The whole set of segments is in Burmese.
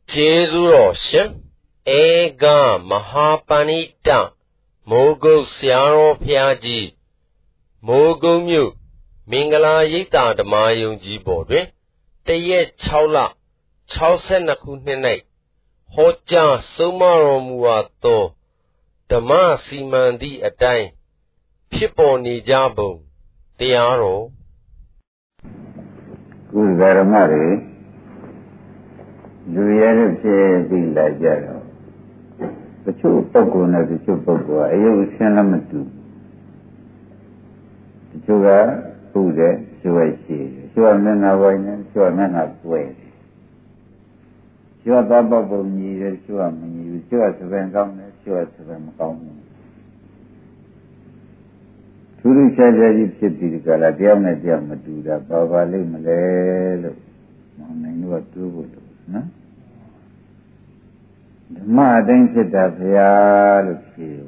Jezuro Shem Ega Mahapanita Mogo Siaro Piaji Mogo Mu Mingala Yita the Mayung Jibode Teye Chaula Chausen Nakunene Hoja Sumaro Muato Dama Simandi Atai Pipo Nijabo Tiaro Garamari Juliet be like that. The two Pokuna, the two Pokua, you Sanamatu. The sugar, Buddha, Suashi, Sure men are white, sure men are way. Sure Baba needed, sure me, sure to them down, sure to them down. Turu Shaja City, Galadiana, Diamatuda, Baba Limale, Manu Tubu, no? The ma didn't sit up here, look here.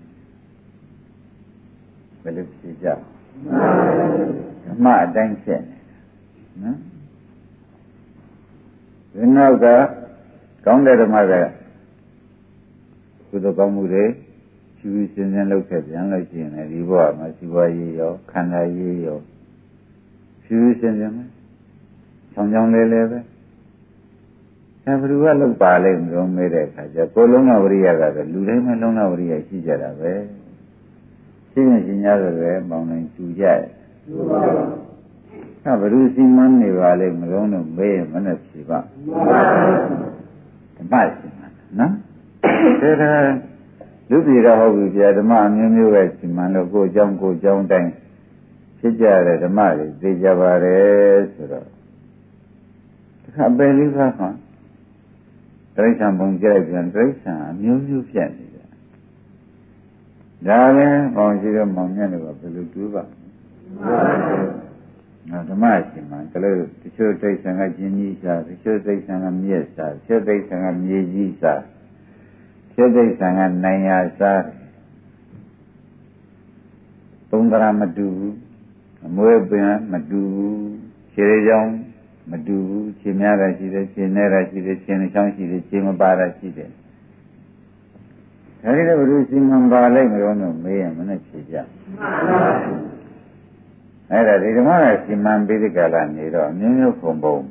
But if she's up, the ma didn't sit. No? You know that, come to the mother. To the Gamure, she was in the look at the unlucky and a reward, Masiwa yo, Kanda yo. She was in them. Some young lady. Everyone look balling, don't make it. Colonna Uriaga, Ludema Lona Uria, Hijara, Singing in other mountain to Jay. Have a losing money, Valley, Malone, Bay, Manasiva. The Martiman, no? Lubira Hobby, the man, you know, Simano, go down, dang. Sijara, the Mari, the Javare, I believe that. Trace on Jack and Trace, you can. Darling, on zero mountain of the Lutuba. Not a marchman, the show takes an Agenisa, the show takes an Amiesa, show takes an Amiesa, show takes an Nayasa, Tundra Madu, Muebia, Madu, Cherejong. Madu, Chimera, Chinera, Chinchang, Chimabara, Chide. I never do Simambale, me and Manachija. I had a demon, Simam Bidicala, Nero, Nino Combo.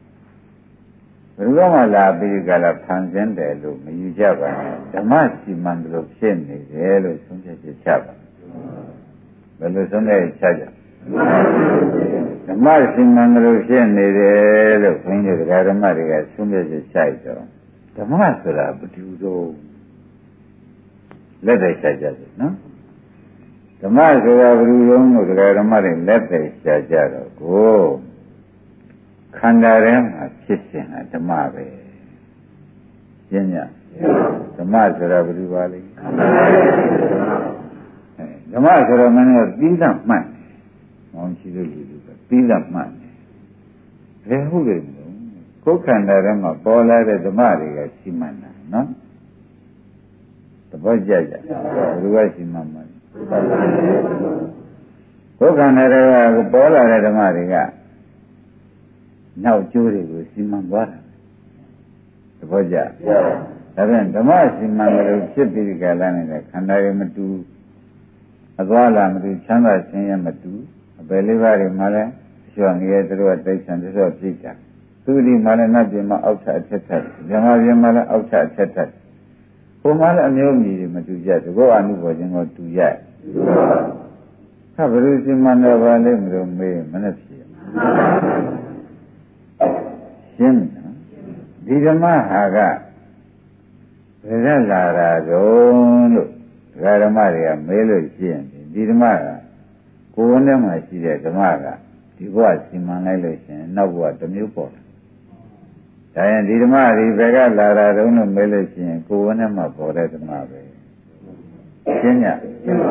Roma la Bidicala, Panzende, you Java, the Masi Mandro Shin, the Elo, Sunday Chava. But the Sunday Chaja. The Martin Mandrosian is a finger of Garamari as soon as a child. The master, but you do. Let us suggest it, no? The master of Rudon of Garamari, let us suggest. Go. Kandarem are kissing at the Mabe. Genia. The master of Rivali. The master of many of these are mine. On she will do the peel up man. Who will know? Cook and Rama, Bola, the Maria, Simana, no? The boy Jaja, Ruasi Mamma. Cook and Rama, Bola, the Maria. Now Jury will Simambara. The boy Jaja. Then the Masi Mamma should be the Galana, Kandarimatu, Aguala, Matu, Chamba, Sayamatu. Belivari Mala, showing here through a text and this was Pika. Sudi Malana Jima outside Tetat, Jamaria Mala outside Tetat. Who Mala Muni Matuja to go on watching or to Yat. Have a losing man of a limb, may Manapsi. Shin, Didama Haga. Lara, don't Garamaria, Melo Shin, Didamara. Whenever I see the Maga, the was in my relation, now what the new port. Diane did Mari, Vega, Lara, Rono, Melison, Kuanama, for the Maga. Kenya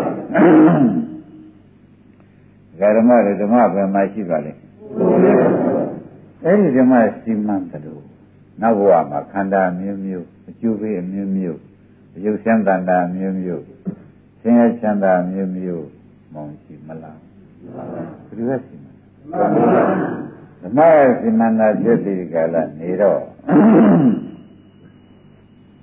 Garamari, the Maga, my Chivali. There is a my Simantado. Nawama, Kanda, Miu, Juvi, Miu, you send Danda, Miu, Sing Chanda, Miu. Monsi Mala. The Maya Simana Jeti Gala Nero.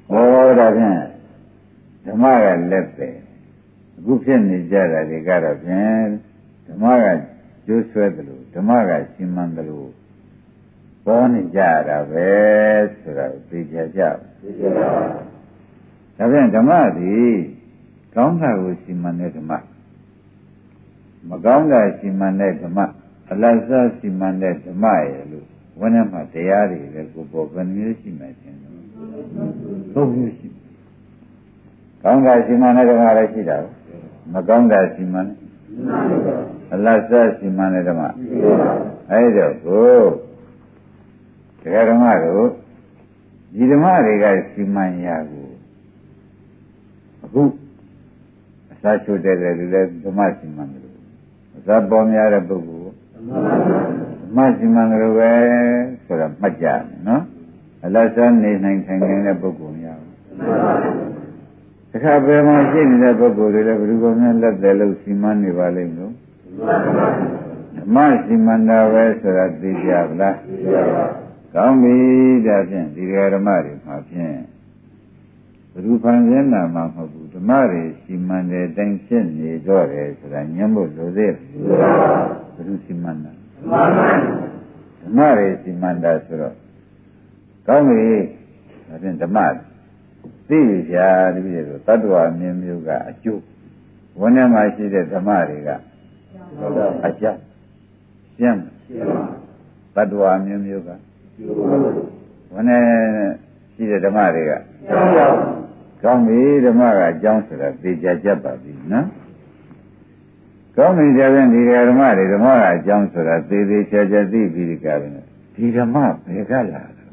ဩဒါဖြင့်ဓမ္မကလက်ပဲအခုဖြစ်နေကြတာတွေကတော့ဖြင့်ဓမ္မကကျိုးဆွဲတယ်လို့ဓမ္မကရှင်းမှန်တယ်လို့ပေါ်နေကြတာပဲဆိုတာသိကြကြပါဒါဖြင့်ဓမ္မသည်ကောင်းတာကိုရှင်းမှန်တဲ့ဓမ္မမကောင်းတာရှင်းမှန်တဲ့ဓမ္မအလတ်စားရှင်းမှန်တဲ့ဓမ္မရဲ့လို့ဝိနည်းမှာတရားတွေလည်းကိုပေါ်ဘယ်မျိုးရှိမှချင်းသုံးမျိုးရှိကောင်းတာရှင်းမှန်တဲ့ဓမ္မလည်းရှိတာမကောင်းတာရှင်းမှန်အလတ်စားရှင်းမှန်တဲ့ဓမ္မအဲ့တော့ကိုတရားဓမ္မတို့ဒီဓမ္မတွေကရှင်းမှန်ရကိုအခုအစာချိုတဲ့လူလည်းဓမ္မရှင်းမှန်တယ်အစာပေါ်များတဲ့ပုဂ္ဂိုလ်ဓမ္မရှင်းမှန်တယ်ပဲဆိုတာမှတ်ကြမယ်နော်အလတ်စားနေနိုင်ထိုင်နေတဲ့ပုဂ္ဂိုလ်များတခါဘယ်မှာရှိနေတဲ့ပုဂ္ဂိုလ်တွေလည်းဘယ်သူကမှလက်တယ်လို့ရှင်းမှန်နေပါလိမ့်လို့ဓမ္မရှင်းမှန်တာပဲဆိုတာသိကြပါလားကောင်းပြီဒါဖြင့်ဒီဓမ္မတွေမှာဖြင့်ဘုရုဖန်ဆင်းတာမှမဟုတ်ဘူးဓမ္မတွေရှင်းမှန်တဲ့အတိုင်းဖြစ်နေတော့တယ်ဆိုတာညှင်းဖို့လိုသေးတယ်ဘုရုရှင်းမှန်တာဓမ္မတွေရှင်းမှန်တာဆိုတော့ကောင်းပြီဒါဖြင့်ဓမ္မသိပြီဗျာဒီလိုဆိုတတ္တဝါမျိုးမျိုးကအကျိုးဝန်းထဲမှာရှိတဲ့ဓမ္မတွေကအကျပ်ရှင်းတတ္တဝါမျိုးမျိုးကဝန်းထဲရှိတဲ့ဓမ္မတွေကကောင်းပြီဓမ္မကအကြောင်းဆိုတာသိကြကြပါပြီနော်ကောင်းပြီကြရင်ဒီဓမ္မတွေဓမ္မကအကြောင်းဆိုတာသိသိချာချာသိပြီးဒီကရမယ်ဒီဓမ္မဘယ်ကလာတယ်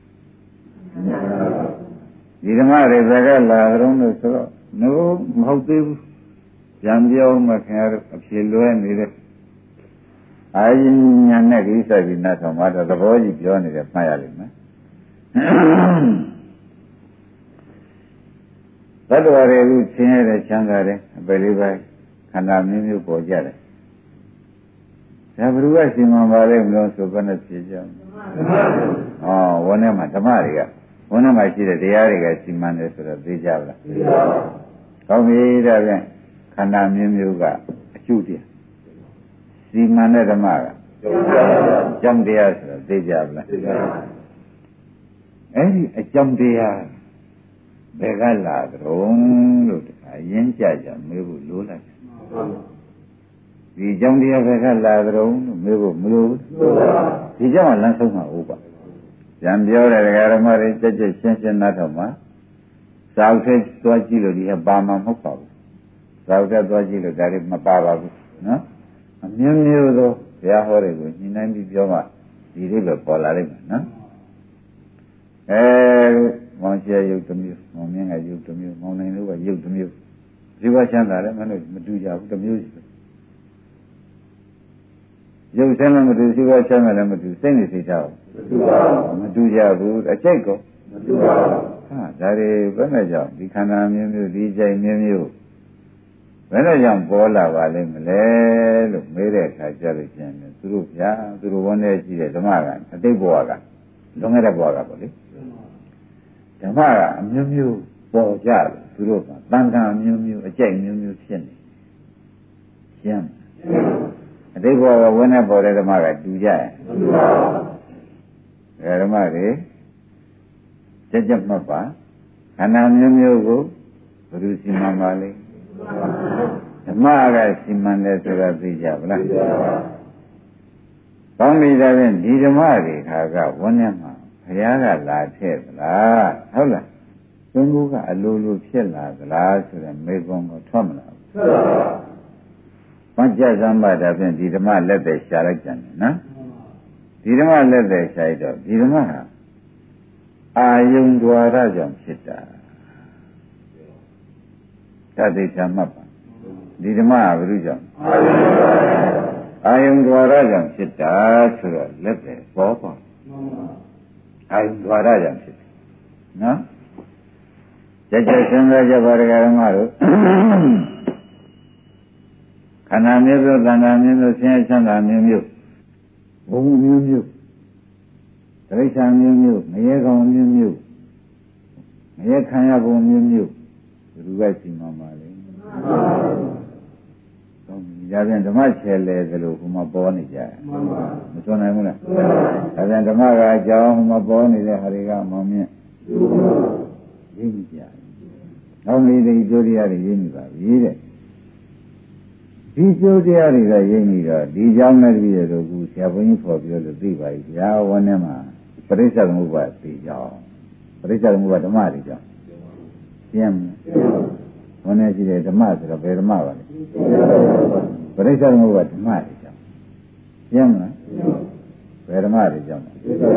ဒီဓမ္မတွေဘယ်ကလာကြုံလို့ဆိုတော့နိုးမဟုတ်သေးဘူးပြန်ပြောမှခင်ဗျားတို့အဖြေလွဲနေတဲ့အာရင်ညာနဲ့ကိစ္စကြီးနဲ့တော့မှတော့သဘောကြီးပြောနေတယ်မှတ်ရလိမ့်မယ်သတ္တဝါတွေကဆင်းရဲတဲ့ချမ်းသာတဲ့အပယ်လေးပါးခန္ဓာမျိုးမျိုးပေါ်ကြတယ်ဒါဘယ်သူကရှင်းမှန်ပါလဲမလို့ဆိုဘယ်နဲ့ဖြေကြမလဲဝန်းထဲမှာဓမ္မတွေကဝန်းထဲမှာရှိတဲ့တရားတွေကရှင်းမှန်တယ်ဆိုတော့သိကြပါလားသိပါပါကောင်းပြီဒါဖြင့်ခန္ဓာမျိုးမျိုးကအကျုတရားစီမံတဲ့ဓမ္မကကြောင့်တရားဆိုတော့သိကြပါလားသိပါပါအဲ့ဒီအကြောင်းတရားဘယ်ကလာကြုံလို့တခါရင်းကြကြမေးဖို့လိုလိုက်ဒီကြောင့်တရားဘယ်ကလာကြုံလို့မေးဖို့မလိုဘူးဒီကြောင့်လမ်းဆုံးမှာဟုတ်ပါပြန်ပြောတဲ့ဓမ္မတွေကြက်ကြက်ရှင်းရှင်းနားထောင်မှာသာဝတ္ထသွားကြည့်လို့ဒီကပါမှာမဟုတ်ပါဘူးသာဝတ္ထသွားကြည့်လို့ဒါတွေမပါပါဘူးနော်အမျိုးမျိုးသောဘုရားဟောတွေကိုညှိနှိုင်းပြီးပြောမှဒီလိုပဲပေါ်လာလိမ့်မယ်နော်မောင်ကျဲရုပ်တစ်မျိုးမောင်မြင့်ကရုပ်တစ်မျိုးမောင်နိုင်တို့ကရုပ်တစ်မျိုးဒီဘချမ်းသာလည်းမလို့မတူကြဘူးတစ်မျိုးစီပဲရုပ်ဆင်းလည်းမတူဒီဘချမ်းသာလည်းမတူစိတ်နဲ့စိတ်ထားမတူကြဘူးအကျိတ်ကောမတူပါဘူးဟာဒါတွေဘယ်နဲ့ကြောင့်ဒီခန္ဓာမျိုးမျိုးဒီကြိုင်မျိုးမျိုးဘယ်နဲ့ကြောင့်ပေါ်လာပါလိမ့်မလဲလို့မေးတဲ့အခါကျလို့ရှိရင်သူတို့ဗျာသူတို့ဝန်ထဲရှိတဲ့ဓမ္မကအတိတ်ဘဝကလွန်ခဲ့တဲ့ဘဝကပေါ့လေဓမ္မကအမျိုးမျိုးပေါ်ကြတယ်သူတို့ကတန်ခါမျိုးမျိုးအကြိုက်မျိုးမျိုးဖြစ်နေရှင်းအတိတ်ဘဝကဝန်ထဲပေါ်တဲ့ဓမ္မကတူကြရဲ့မတူပါဘူးဓမ္မတွေကြက်ကြက်မှတ်ပါခန္ဓာမျိုးမျိုးကိုဘယ်သူစီမံပါလိမ့်ဓမ္မကစီမံတယ်ဆိုတာသိကြပါလားကောင်းပြီဒါဖြင့်ဒီဓမ္မတွေခါကဝန်းထဲမှာဘုရားကလာထည့်သလားဟုတ်လားသင်္ကူကအလိုလိုဖြစ်လာသလားဆိုတဲ့မေကွန်ကိုထွက်မလာဘူးထွက်ပါဘူးဘာကြစမ်းပါဒါဖြင့်ဒီဓမ္မလက်သက်ရှာလိုက်ကြတယ်နော်ဒီဓမ္မလက်သက်ရှာရတော့ဒီဓမ္မဟာအာယုံ द्वार ကြောင့်ဖြစ်တာသာသိချာမှတ်ပါဒီဓမ္မဟာဘယ်လိုကြောင့်အာယုံ द्वार ကြောင့်ဖြစ်တာဆိုတော့လက်သက်ပေါ်ပါအာယုံ द्वार ကြောင့်ဖြစ်တယ်နော်ကြကြစဉ်းစားကြပါရကဓမ္မတို့ခန္ဓာမျိုးစုသံဃာမျိုးစုဆင်းရဲချမ်းသာမျိုးမျိုးဘုံမျိုးမျိုးတိရစ္ဆာန်မျိုးမျိုးငရဲကောင်မျိုးမျိုးငမြဲခံရပုံမျိုးမျိုးဘယ်သူကစီမံပါလဲတော့ဒါပြန်ဓမ္မချဲလဲသလိုဟိုမှာပေါ်နေကြတယ်မစွမ်းနိုင်ဘူးလားဒါပြန်ဓမ္မကအကြောင်းဟိုမှာပေါ်နေတဲ့ဟာတွေကမောင်မြင့်ရင်းကြတယ်နောက်မိသိကျိုးတရားတွေရင်းနေပါပြီတဲ့ဒီကျိုးတရားတွေကရင်းနေတော့ဒီကြောင့်လည်းတပည့်တော်ကဆရာဘုန်းကြီးဖော်ပြလို့သိပါပြီဗျာဝန်းထဲမှာပရိစ္ဆေသမုပ္ပါဒ်သိကြောင်းပရိစ္ဆေသမုပ္ပါဒ်ဓမ္မတွေကြောင့်ရှင်းမလားဝန်းထဲရှိတဲ့ဓမ္မဆိုတော့ဘယ်ဓမ္မပါလဲပရိစ္ဆေသမုပ္ပါဒ်ဓမ္မတွေကြောင့်ရှင်းမလားဘယ်ဓမ္မတွေကြောင့်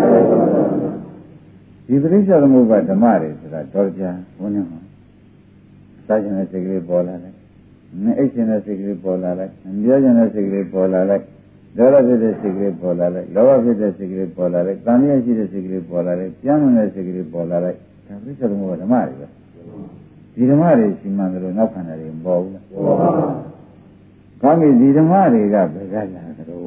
ဒီပရိစ္ဆေသမုပ္ပါဒ်ဓမ္မတွေဆိုတာတော်ကြဝန်းထဲမှာစာကျင်တဲ့စိတ်ကလေးပေါ်လာတယ်အိတ်ရှင်တဲ့စိတ်ကလေးပေါ်လာလိုက်ပြောကျင်တဲ့စိတ်ကလေးပေါ်လာလိုက်ဒေါသဖြစ်တဲ့စိတ်ကလေးပေါ်လာလိုက်လောဘဖြစ်တဲ့စိတ်ကလေးပေါ်လာလိုက်တဏှာရှိတဲ့စိတ်ကလေးပေါ်လာလိုက်ကြမ်းတဲ့စိတ်ကလေးပေါ်လာလိုက်ဒါပြစ္ဆေသမုပ္ပါဒ်ဓမ္မတွေပဲဒီဓမ္မတွေရှိမှန်လို့နောက်ခန္ဓာတွေမပေါ်ဘူးလားပေါ်ပါဘူး။ကောင်းပြီဒီဓမ္မတွေကဘယ်ကလာကြတော့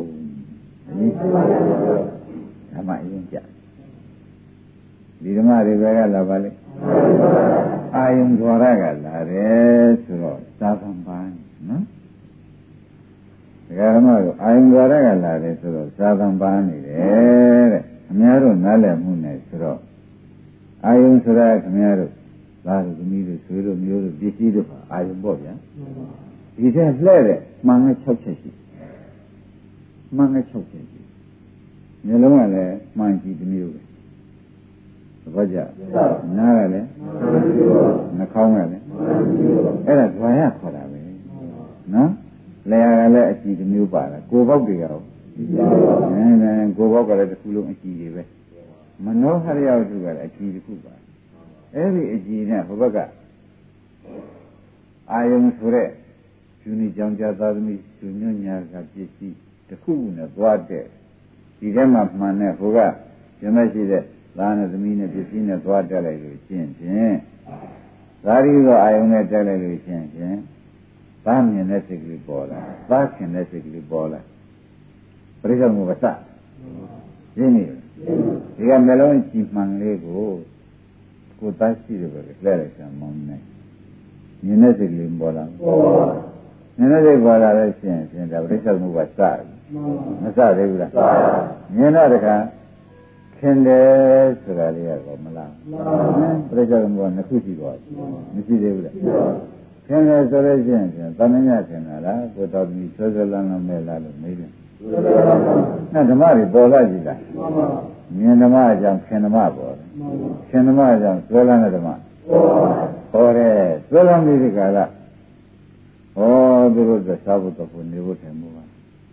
ဓမ္မအရင်ကြဒီဓမ္မတွေဘယ်ကလာပါလဲအာယုံဓဝရကလာတယ်ဆိုတော့သာသံပါနော်ဒကာဓမ္မတို့အာယုံဓဝရကလာတယ်ဆိုတော့သာသံပါနေတယ်တဲ့အများတို့နားလည်မှုနဲ့ဆိုတော့အာယုံဆိုတာခင်ဗျားတို့သားတို့သမီးတို့ဆွေတို့မျိုးတို့ပစ္စည်းတို့ပါအာယုံပေါ့ဗျာဒီထဲလှဲ့တဲ့မှန်က6ချက်ရှိမှန်က6ချက်ရှိမျိုးလုံးကလည်းမှန်ကြည့်တစ်မျိုးပဲဘာကြနားရလဲနှာခေါင်းကလည်းအဲ့ဒါဓဝါရခေါ်တာပဲနော်လျှာကလည်းအကြည့်တစ်မျိုးပါလားကိုယ်ပေါက်တွေကတော့ကိုယ်ပေါက်ကလည်းတစ်ခုလုံးအကြည့်တွေပဲမနောဟရိယဝတ္ထုကလည်းအကြည့်တစ်ခုပါအဲ့ဒီအကြည့်နဲ့ဟိုဘက်ကအာယုံဆိုတဲ့ယူနီကြောင့်ကြာသာသမီသူညွန့်ညာကပစ္စည်းတစ်ခုနဲ့သွားတဲ့ဒီထဲမှာမှန်တဲ့ဟိုကရမရှိတဲ့သားနဲ့သမီးနဲ့ပစ္စည်းနဲ့သွားတက်လိုက်လို့ရှင်းဖြင့်သာရီသောအာယုံနဲ့တက်လိုက်လို့ရှင်းဖြင့်သားမြင်တဲ့စိတ်ကလေးပေါ်လာသားခင်တဲ့စိတ်ကလေးပေါ်လာပရိစ္ဆေသမုပ္ပါဒ်ရှင်းနေဒီကမျိုးလုံးကြည်မှန်လေးကိုသားရှိတယ်ပဲလက်လိုက်ဆံမောင်းနေမြင်တဲ့စိတ်ကလေးပေါ်လာမြင်တဲ့စိတ်ပေါ်လာလို့ရှင်းဖြင့်ဒါပရိစ္ဆေသမုပ္ပါဒ်စမစသေးဘူးလားမြင်တော့တခါခင်တယ်ဆိုတာလေးကတော့မလားပြိဿကဘောနှစ်ခုရှိပါမရှိသေးဘူးလားခင်တယ်ဆိုလို့ရှိရင်သံဉာဏ်ခင်တာလားကိုတော်ပြီဆွဲဆွဲလန်းလန်းမဲ့လားလို့မေးတယ်အဲ့ဓမ္မတွေပေါ်လာကြည့်လားမြင်ဓမ္မအကြောင်းခင်ဓမ္မပေါ်တယ်ခင်ဓမ္မအကြောင်းဆွဲလန်းတဲ့ဓမ္မပေါ်တယ်ဆွဲလန်းပြီးဒီကလာဟောသူတို့ကသာဝတ္တဖို့နေဖို့တယ်မို့ပါ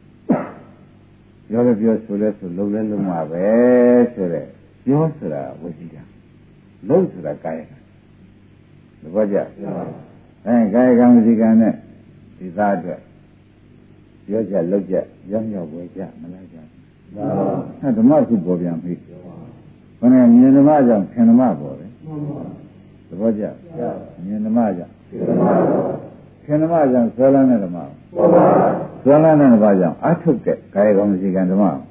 ပြောလဲပြောဆိုလဲဆိုလုံးလဲလုံးမှာပဲဆိုတဲ့ပြောဆိုတာဝစီတာလုံးဆိုတာကာယကံသဘောကျကာယကံဝစီကံနဲ့ဒီသားအတွက်ပြောကြလုံးကြရောင်းရောက်ဝယ်ကြမလားကြအဲ့ဓမ္မခုပေါ်ပြန်ပြီဘယ်နဲ့မြင်ဓမ္မကြောင့်ခင်ဓမ္မပေါ်တယ်သဘောကျမြင်ဓမ္မကြောင့်ခင်ဓမ္မကြောင့်ဆွဲလန်းတဲ့ဓမ္မပေါ်ပါဆွဲလန်းတဲ့ဘာကြောင့်အထုတ်တဲ့ကာယကံဝစီကံဓမ္မဟုတ်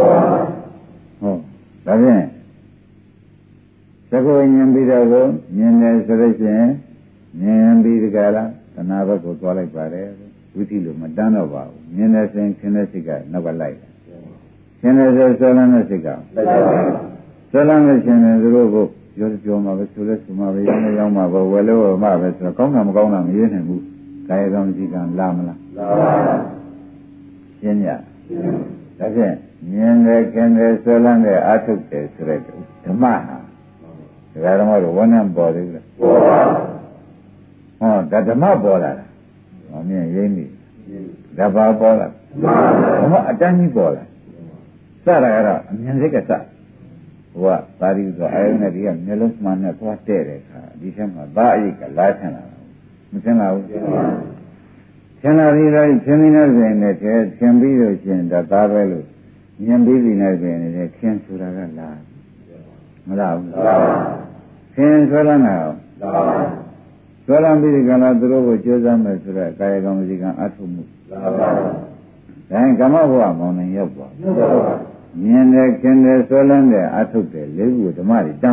ဒါဖြင့်သက္ကဝိညာဉ်ပြီးတော့ကိုမြင်တယ်ဆိုလို့ရှိရင်မြင်ပြီးဒီကလာသနာဘက်ကိုသွားလိုက်ပါတယ်ဝိသီလိုမတန်းတော့ပါဘူးမြင်တယ်ဆိုရင်ခင်တဲ့စိတ်ကနောက်ကလိုက်ခင်တယ်ဆိုဆွဲလန်းတဲ့စိတ်ကဆွဲလန်းလို့ရှိရင်သူတို့ကိုပြောမှာပဲဆိုလဲဆိုမှာပဲရောင်းမှာပဲဝယ်လို့ဝယ်မှာပဲဆိုတော့ကောင်းတာမကောင်းတာမရနိုင်ဘူးကာယကံဝစီကံလာမလားလာပါရှင်းရဒါဖြင့်မြင်တယ်ခင်တယ်ဆွဲလန်းတယ်အာထုတ်တယ်ဆိုတဲ့ဓမ္မဟာဒါဓမ္မတို့ဝဏ္ဏပေါ်သေးလားပေါ်ပါဟောဒါဓမ္မပေါ်လာတာဟောမြင်ရင်းပြီဒါဘာပေါ်လာဓမ္မအတန်းကြီးပေါ်လာစတာကတော့အမြင်စိတ်ကစဟိုကသာရိဆိုအာယုနဲ့ဒီကမျက်လုံးမှန်နဲ့သွားတဲ့တဲ့အခါဒီထဲမှာဘာအရိကလာထင်လာမထင်လာဘူးထင်လာပြီးတော့ထင်နေတဲ့ပြင်နဲ့ထင်ပြီးလို့ရှင်ဒါသားပဲလို့မြင်ပြီးနေတဲ့ပြင်နဲ့ခင်ဆိုတာကလာမလားဘူးခင်ဆိုလာနာဆွဲလန်းပြီးဒီကလာသူတို့ကိုကြိုးစားမယ်ဆိုတော့ကာယကံဝစီကံအထုမှုဒါကမ္မဘဝမောင်နေရောက်သွားမြင်တယ်ခင်တယ်ဆွဲလန်းတယ်အထုတ်တယ်လေးခုဓမ္မတွေတန်းသွား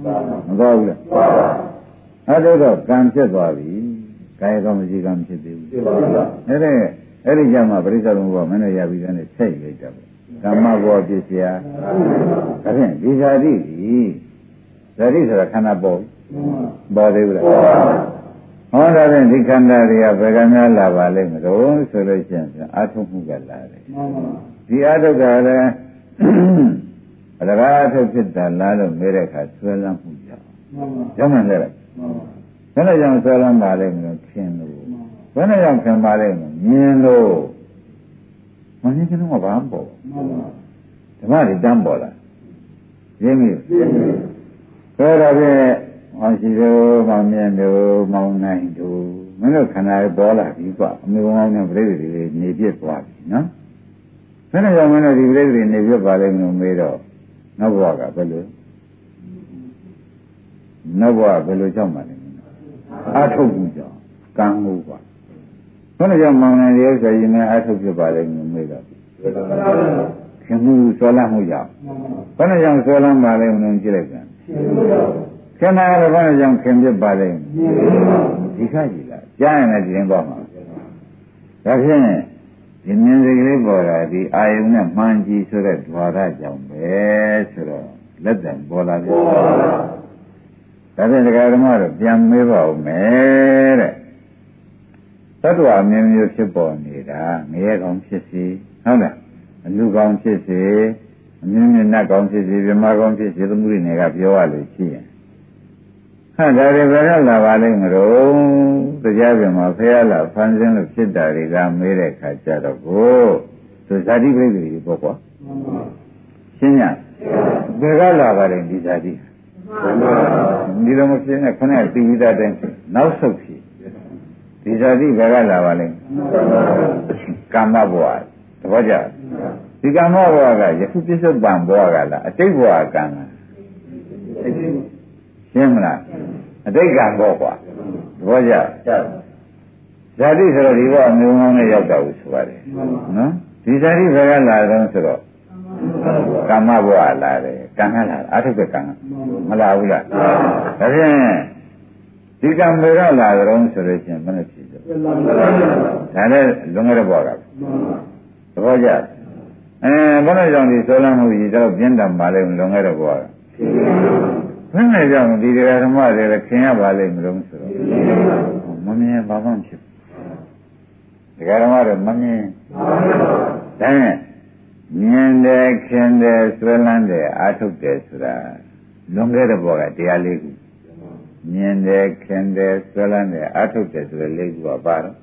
မကောဘူးလားအဲ့တော့ကံဖြစ်သွားပြီကာယကံမရှိကံဖြစ်သေးဘူးအဲ့ဒီကြမှာပရိစ္ဆေသမုပ္ပါမင်းတို့ရပြီးတဲ့ဆက်လိုက်တာပေါ့ကမ္မဘောပစ္စယဒါဖြင့်ဒီဇာတိကြီးဇာတိဆိုတာခန္ဓာပေါ်သေးဘူးလားဟောဒါဖြင့်ဒီခန္ဓာတွေကဘယ်ကများလာပါလိမ့်မလို့ဆိုလို့ရှိရင်အာထုမှုကလာတယ်ဒီအာထုကလည်းအလကားထုတ်ဖြစ်တာလားလို့မေးတဲ့အခါဆွဲလန်းမှုကြောင့်ကျောင်းမှန်လဲဘယ်နဲ့ကြောင့်ဆွဲလန်းပါလိမ့်မလို့ခင်လို့ဘယ်နဲ့ကြောင့်ခင်ပါလိမ့်မလို့မြင်လို့မမြင်ခင်တော့ဘာမှပေါ်ဓမ္မတွေတန်းပေါ်လာရင်းပြီဆိုတော့ဖြင့်မောင်ရှိတို့မောင်မြတ်တို့မောင်နိုင်တို့မင်းတို့ခန္ဓာပေါ်လာပြီကွအမေကောင်းနဲ့ပြိတ္တိတွေနေပြစ်သွားပြီနော်ဘယ်နဲ့ကြောင့်မင်းတို့ဒီပြိတ္တိနေပြစ်ပါလိမ့်မလို့မေးတော့နောက်ဘဝကဘယ်လိုနောက်ဘဝဘယ်လိုကြောင့်ပါလဲအာထုတ်မှုကြောင့်ကံမှုပါဘယ်နဲ့ကြောင့်မောင်နိုင်ရဲ့ဆိုရင်လည်းအာထုတ်ဖြစ်ပါလိမ့်မလို့မေးတော့ခင်မှုဆွဲလန်းမှုကြောင့်ဘယ်နဲ့ကြောင့်ဆွဲလန်းပါလိမ့်မလို့ကြည့်လိုက်ပြန်ခင်ဗျားတို့ဘာကြောင့်ခင်ဖြစ်ပါလိမ့်ဒီခါကြီးလားကြားရင်လည်းဒီရင်ပေါ့မှာဒါဖြင့်ဒီမြင်စိတ်ကလေးပေါ်လာဒီအာယုံနဲ့မှန်ကြည့်ဆိုတဲ့ဓဝရကြောင့်ပဲဆိုတော့လက်တံပေါ်လာပြီဒါဖြင့်ဒကာဓမ္မတို့ပြန်မေးပါဦးမယ်တဲ့သတ္တဝါမျိုးမျိုးဖြစ်ပေါ်နေတာငရဲကောင်ဖြစ်စီဟုတ်လားအလူကောင်ဖြစ်စီအမြင့်မြတ်နတ်ကောင်ဖြစ်စီမြမကောင်ဖြစ်စီသမုဒိနေကပြောရလို့ရှိရင်ဟာဒါတွေဘယ်တော့လာပါလိမ့်မလို့တရားပြင်မှာဖះလာဖန်ဆင်းလို့ဖြစ်တာတွေကမေးတဲ့ခါကျတော့ကိုသူဇာတိပြိတ္တိပေါ့ကွာရှင်းညဘယ်ကလာပါလိမ့်ဒီဇာတိဒီလိုမဖြစ်နဲ့ခဏသိပြီးသားတိုင်းနောက်ဆုတ်ဖြစ်ဒီဇာတိဘယ်ကလာပါလိမ့်ကာမဘဝသဘောကျဒီကာမဘဝကယခုပြစ္ဆုတ်ပံဘဝကလားအတိတ်ဘဝကံလားရှင်းမလားအတိတ်ကံပေါ့ကွာသဘောကျဇာတိဆိုတော့ဒီဘဝမျိုးကောင်းနဲ့ရောက်တော့ဆိုပါတယ်နော်ဒီဇာတိဘယ်ကလာတော့ဆိုတော့ကာမဘဝလာတယ်ကံကလာအာထုကကံမလာဘူးလားဒါဖြင့်ဒီကံဘယ်ကလာတော့ဆိုလို့ချင်းမနဲ့ဖြစ်တယ်ဒါနဲ့လွန်ခဲ့တဲ့ဘဝကသဘောကျဘယ်နဲ့ကြောင့်ဒီဆွဲလန်းမှုကြီးတော့ပြင်းထန်ပါလိမ့်လွန်ခဲ့တဲ့ဘဝကဘယ်နဲ့ကြောင့်ဒီတရားဓမ္မတွေလည်းခင်ရပါလိမ့်မလို့ဆိုတော့မမြင်ဘာမှမဖြစ်ဘူးတရားဓမ္မတွေမမြင်ဒါနဲ့မြင်တယ်ခင်တယ်ဆွဲလန်းတယ်အာထုတ်တယ်ဆိုတာလွန်ခဲ့တဲ့ဘဝကတရားလေးခုမြင်တယ်ခင်တယ်ဆွဲလန်းတယ်အာထုတ်တယ်ဆိုတဲ့လေးခုကပါတော့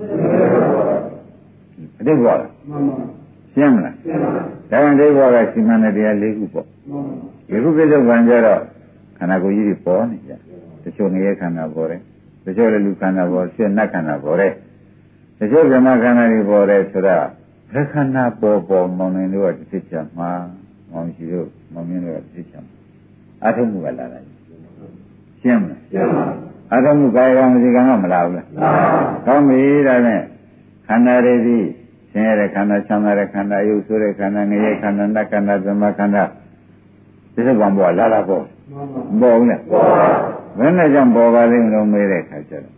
အတိတ်ဘဝရှင်းမလားဒါရင်ဒီဘဝကစီမံတဲ့တရားလေးခုပေါ့ဒီခုပြစ္ဆုတ်ကံကြတော့ခန္ဓာကိုယ်ကြီးတွေပေါ်နေကြတချို့ငရဲခန္ဓာပေါ်တယ်တချို့လည်းလူခန္ဓာပေါ်ရှင်းနတ်ခန္ဓာပေါ်တယ်တချို့ဗြဟ္မခန္ဓာတွေပေါ်တယ်ဆိုတော့ဘယ်ခန္ဓာပေါ်မောင်နေတို့ကတစ်ဖြစ်ချမှာမောင်ရှိတို့မောင်မြင့်တို့ကတစ်ဖြစ်ချမှာအာထုမှုကလာတယ်ရှင်းမလားရှင်းပါအာထုမှုကာယကံဒီကံကမလာဘူးလားကောင်းပြီဒါနဲ့ခန္ဓာတွေဒီဆင်းရဲတဲ့ခန္ဓာချမ်းသာတဲ့ခန္ဓာယုတ်ဆိုးတဲ့ခန္ဓာငရဲခန္ဓာနတ်ခန္ဓာဗြဟ္မခန္ဓာဒီစကံပေါ်လာပေါ်ပေါ်ဘူးလားဘယ်နဲ့ကြောင့်ပေါ်ပါလိမ့်လို့မေးတဲ့ခါကျတော့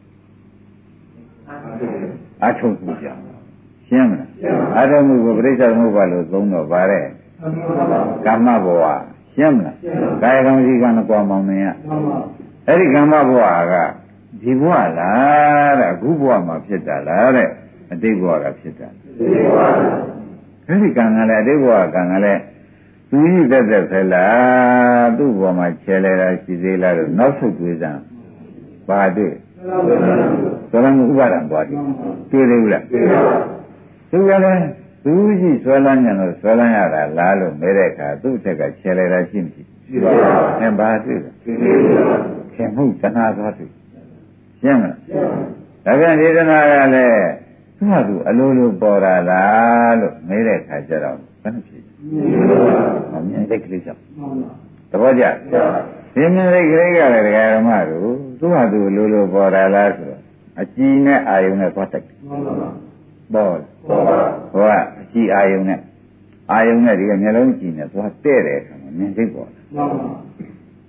အာထုမှုကြောင့်ရှင်းမလားအာထုမှုကိုပြိဿသမုပ္ပါလို့သုံးတော့ဗါတဲ့ကမ္မဘဝရှင်းမလားကာယကံရှိကံနဲ့ကြွားမောင်းနေရအဲ့ဒီကမ္မဘဝကဒီဘဝလားတဲ့အခုဘဝမှာဖြစ်တာလားတဲ့အတိတ်ဘဝကဖြစ်တာအဲ့ဒီကံကလည်းအတိတ်ဘဝကံကလည်းသူကြီးသက်သက်ပဲလားသူ့ဘဝမှာချဲလဲတာရှိသေးလားလို့နောက်ဆုတ်တွေးစမ်းပါတွေ့ဆိုတော့ဥပါဒံသွားတယ်တွေ့သေးဘူးလားသူကလည်းသူကြီးဆွဲလန်းကြလို့ဆွဲလန်းရတာလားလို့မဲတဲ့အခါသူ့ထက်ကချဲလဲတာရှိမရှိရှိပါဘူး။ဘာတွေ့လဲခင်မှုတဏှာသွားတွေ့ရှင်းမလားဒါပြန်ဒီတဏှာကလည်းသူ့ဟာသူအလိုလိုပေါ်တာလားလို့မဲတဲ့အခါကျတော့ဘယ်နှဖြစ်လဲမြင်တဲ့ကလေးကြောင့်သဘောကျဒီမြင်တဲ့ကလေးကလည်းဒကာဓမ္မတို့သူ့ဟာသူအလိုလိုပေါ်တာလားဆိုတော့အကြည်နဲ့အာယုံနဲ့သွားတက်ပေါ်ဟောအကြည်အာယုံနဲ့ဒီကမျက်လုံးကြည့်နေသွားတဲ့တယ်ဆိုတော့မြင်စိတ်ပေါ်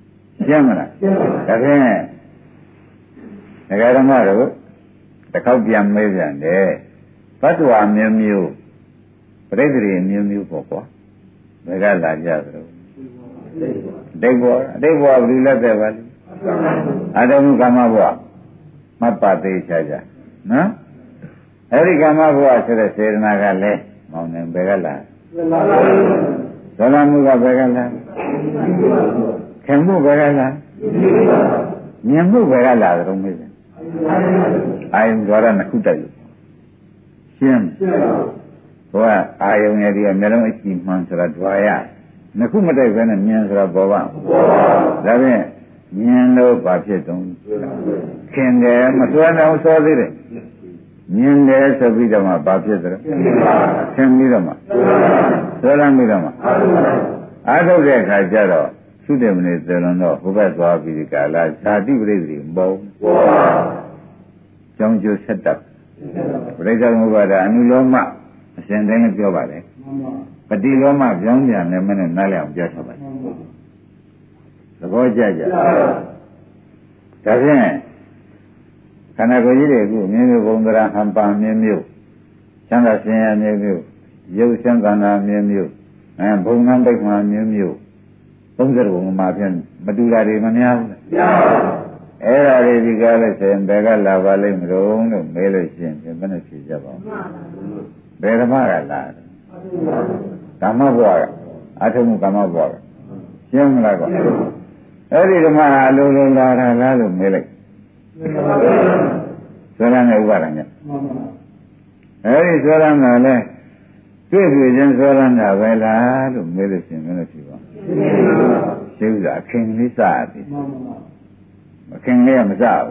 ရှင်းမလားဒါဖြင့်ဒကာဓမ္မတို့တစ်ခေါက်ပြန်မေးပြန်တယ်ဘတ်တော်မျိုးမျိုးပြိတ္တိမျိုးမျိုးပေါ့ကွာဘယ်ကလာကြသလဲအတိတ်ဘဝဘယ်လိုလက်သက်ပါလဲအတမှုကာမဘဝမတ်ပါသေးချာကြနော်အဲ့ဒီကာမဘဝဆိုတဲ့စေတနာကလည်းမောင်နေဘယ်ကလာသလမှုကဘယ်ကလာခင်မှုဘယ်ကလာမြင်မှုဘယ်ကလာတော့မေးတယ်အာယုံద్వారాနှစ်ခုတိုက်လို့ရှင်းဘုရားအာယုံရဲ့ဒီအမျက်လုံးအကြည့်မှန်ဆိုတာဓွာရနှစ်ခုမတိုက်ဘဲနဲ့မြင်ဆိုတာပေါ်ပါဒါဖြင့်မြင်လို့ဘာဖြစ်တုံးခင်တယ်မသွမ်းအောင်စောသေးတယ်မြင်တယ်ဆိုပြီးတော့မှဘာဖြစ်သလဲခင်ပြီးတော့မှသွမ်းပြီးတော့မှအားထုတ်တဲ့အခါကျတော့သုတေမနေသေလွန်တော့ဟိုဘက်သွားပြီးဒီကာလဇာတိပရိသေမပေါ်ကြောင်းကျိုးဆက်တတ်ပရိစ္ဆေသမုပ္ပါဒအနုလောမအစဉ်တိုင်းလည်းပြောပါလေပฏิလောမပြောင်းပြန်လည်းမနဲ့နားလည်အောင်ပြောထားပါသဘောကျကြဒါဖြင့်ခန္ဓာကိုယ်ကြီးတွေအခုမျိုးမျိုးဘုံသရဟံပါမျိုးမျိုးချမ်းသာဆင်းရဲမျိုးမျိုးရုပ်ဆင်းခန္ဓာမျိုးမျိုးဘုံနာပိတ်မှမျိုးမျိုး30ဘုံမှာဖြင့်မတူတာတွေမများဘူးလားအဲ့ဒါတွေဒီကားလို့ဆိုရင်ဘယ်ကလာပါလိမ့်မလို့မေးလို့ရှိရင်ဘယ်နဲ့ဖြေကြပါ့ဘယ်ဓမ္မကလာကာမဘဝကအထုံးကာမဘဝကရှင်းမလားကွာအဲ့ဒီဓမ္မဟာအလိုလိုလာတာလားလို့မေးလိုက်သောရနဲ့ဥပါဒံနဲ့အဲ့ဒီသောရကလည်းတွေ့တွေ့ချင်းသောရနာပဲလားလို့မေးလို့ရှိရင်ဘယ်နဲ့ဖြေပါရှင်းဥစ္စာအခင်လေးစသည်မခင်လေးကမစဘူး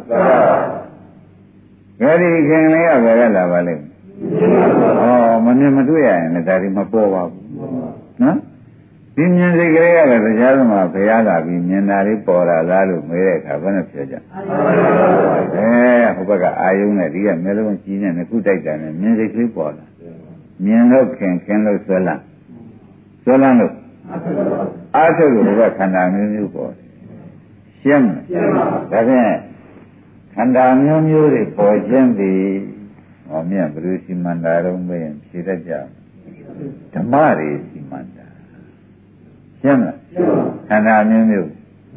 ဒါဒီခင်လေးကဘယ်ကလာပါလိမ့်မမြင်မတွေ့ရရင်လည်းဒါဒီမပေါ်ပါဘူးနော်ဒီမြင်စိတ်ကလေးကလည်းတရားသမားဘုရားလာပြီးမြင်တာလေးပေါ်လာလားလို့မေးတဲ့အခါဘယ်နဲ့ပြောကြဟိုဘက်ကအာယုံနဲ့ဒီကမျက်လုံးကြီးနဲ့နှစ်ခုတိုက်တာနဲ့မြင်စိတ်ကလေးပေါ်လာမြင်လို့ခင်လို့ဆွဲလန်းလို့အားထုတ်လို့ဘယ်ခန္ဓာမျိုးမျိုးပေါ်ရှင်းဒါဖြင့်ခန္ဓာမျိုးမျိုးတွေပေါ်ခြင်းသည်ဟောမြတ်ဘုရားစီမံတာတော့မင်းဖြေတတ်ကြဓမ္မတွေစီမံတာရှင်းလားခန္ဓာမျိုးမျိုး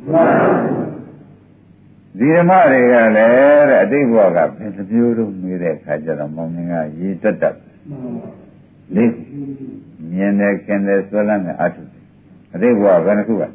ဒီဓမ္မတွေကလည်းတဲ့အတိတ်ဘဝကဘယ်တစ်မျိုးလုံးနေတဲ့အခါကျတော့မောင်မင်းကရေတက်တက်လေးမြင်တယ်ခင်တယ်ဆွဲလန်းတယ်အထုအတိတ်ဘဝဘယ်နှခုက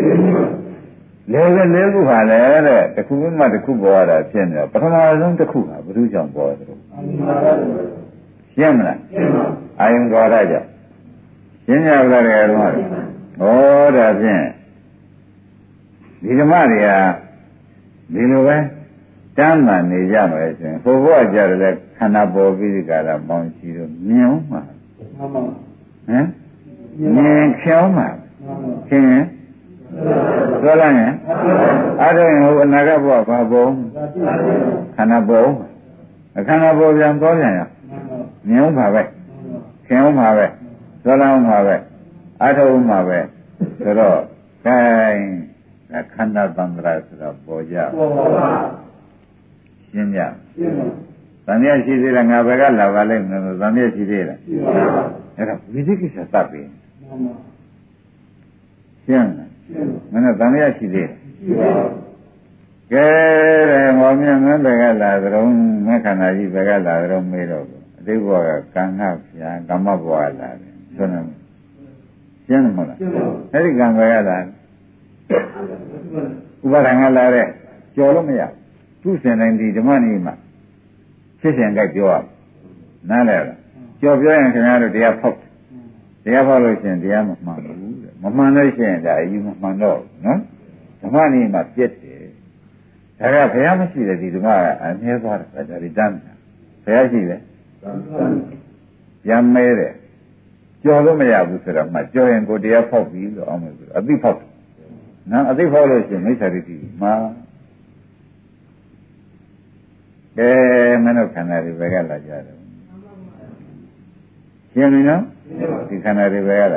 လေးခုပါလေတဲ့တစ်ခုမှတစ်ခုပေါ်ရတာဖြစ်နေတော့ပထမဆုံးတစ်ခုကဘုသူကြောင့်ပေါ်တယ်ရှင်းမလားအာယုံတော်ရကြရှင်းကြလားတဲ့ဓမ္မတွေဒါဖြင့်ဒီဓမ္မတွေကဒီလိုပဲတမ်းမှန်နေကြမယ်ဆိုရင်ဟိုဘဝကြတယ်လေခန္ဓာပေါ်ပြီးဒီကလာမောင်းရှိတော့မြင်အောင်မှာဟမ်မြင်ချောင်းမှာခင်ပြောလိုက်ရင်အဲ့ဒါဟိုအနာဂတ်ဘဝဘာဘုံခန္ဓာပေါ်အခန္ဓာပေါ်ပြန်သွားပြန်ရမြင်အောင်ပါပဲခင်အောင်ပါပဲပြောလိုက်အောင်ပါပဲအထုံးပါပဲဆိုတော့ခိုင်းခန္ဓာသံဃာဆိုတာပေါ်ကြရှင်းကြသံဃာရှိသေးတယ်ငါဘယ်ကလာပါလိမ့်မလို့သံဃာရှိသေးတယ်အဲ့ဒါဝိသိကိစ္စသတ်ပြီရှင်းမင်းကသံဃာရှိသေးတယ်ကဲတဲ့မောင်မြတ်မင်းဘယ်ကလာကြုံမခန္ဓာကြီးဘယ်ကလာကြုံမေးတော့အတိတ်ဘဝကကံငှဖြာကမ္မဘဝလာတယ်ဆိုတော့ရှင်းမလားအဲ့ဒီကံဘယ်ကလာဥပါဒံကလာတဲ့ကြော်လို့မရသူ့စင်တိုင်းဒီဓမ္မနည်းမှာဖြစ်စဉ်ကြိုက်ပြောရနားလဲလားကြော်ပြောရင်ခင်ဗျားတို့တရားဖောက်လို့ရှိရင်တရားမမှန်ဘူးတဲ့မမှန်လို့ရှိရင်ဒါအယူမမှန်တော့နော်ဓမ္မနည်းမှာပြည့်တယ်ဒါကဘုရားမရှိတဲ့ဒီဓမ္မကအမြဲသွားတယ်ဒါဒီတမ်းဘုရားရှိတယ်ပြန်မဲတယ်ကြော်လို့မရဘူးဆိုတော့မှကြော်ရင်ကိုတရားဖောက်ပြီလို့အောင်မယ်ဆိုတော့အသိဖောက်နော်အသိဖောက်လို့ရှိရင်မိစ္ဆာဒိဋ္ဌိမှာကဲမင်းတို့ခန္ဓာတွေဘယ်ကလာကြတယ်ရှင်းပြီနော်ဒီခန္ဓာတွေဘယ်ကလာ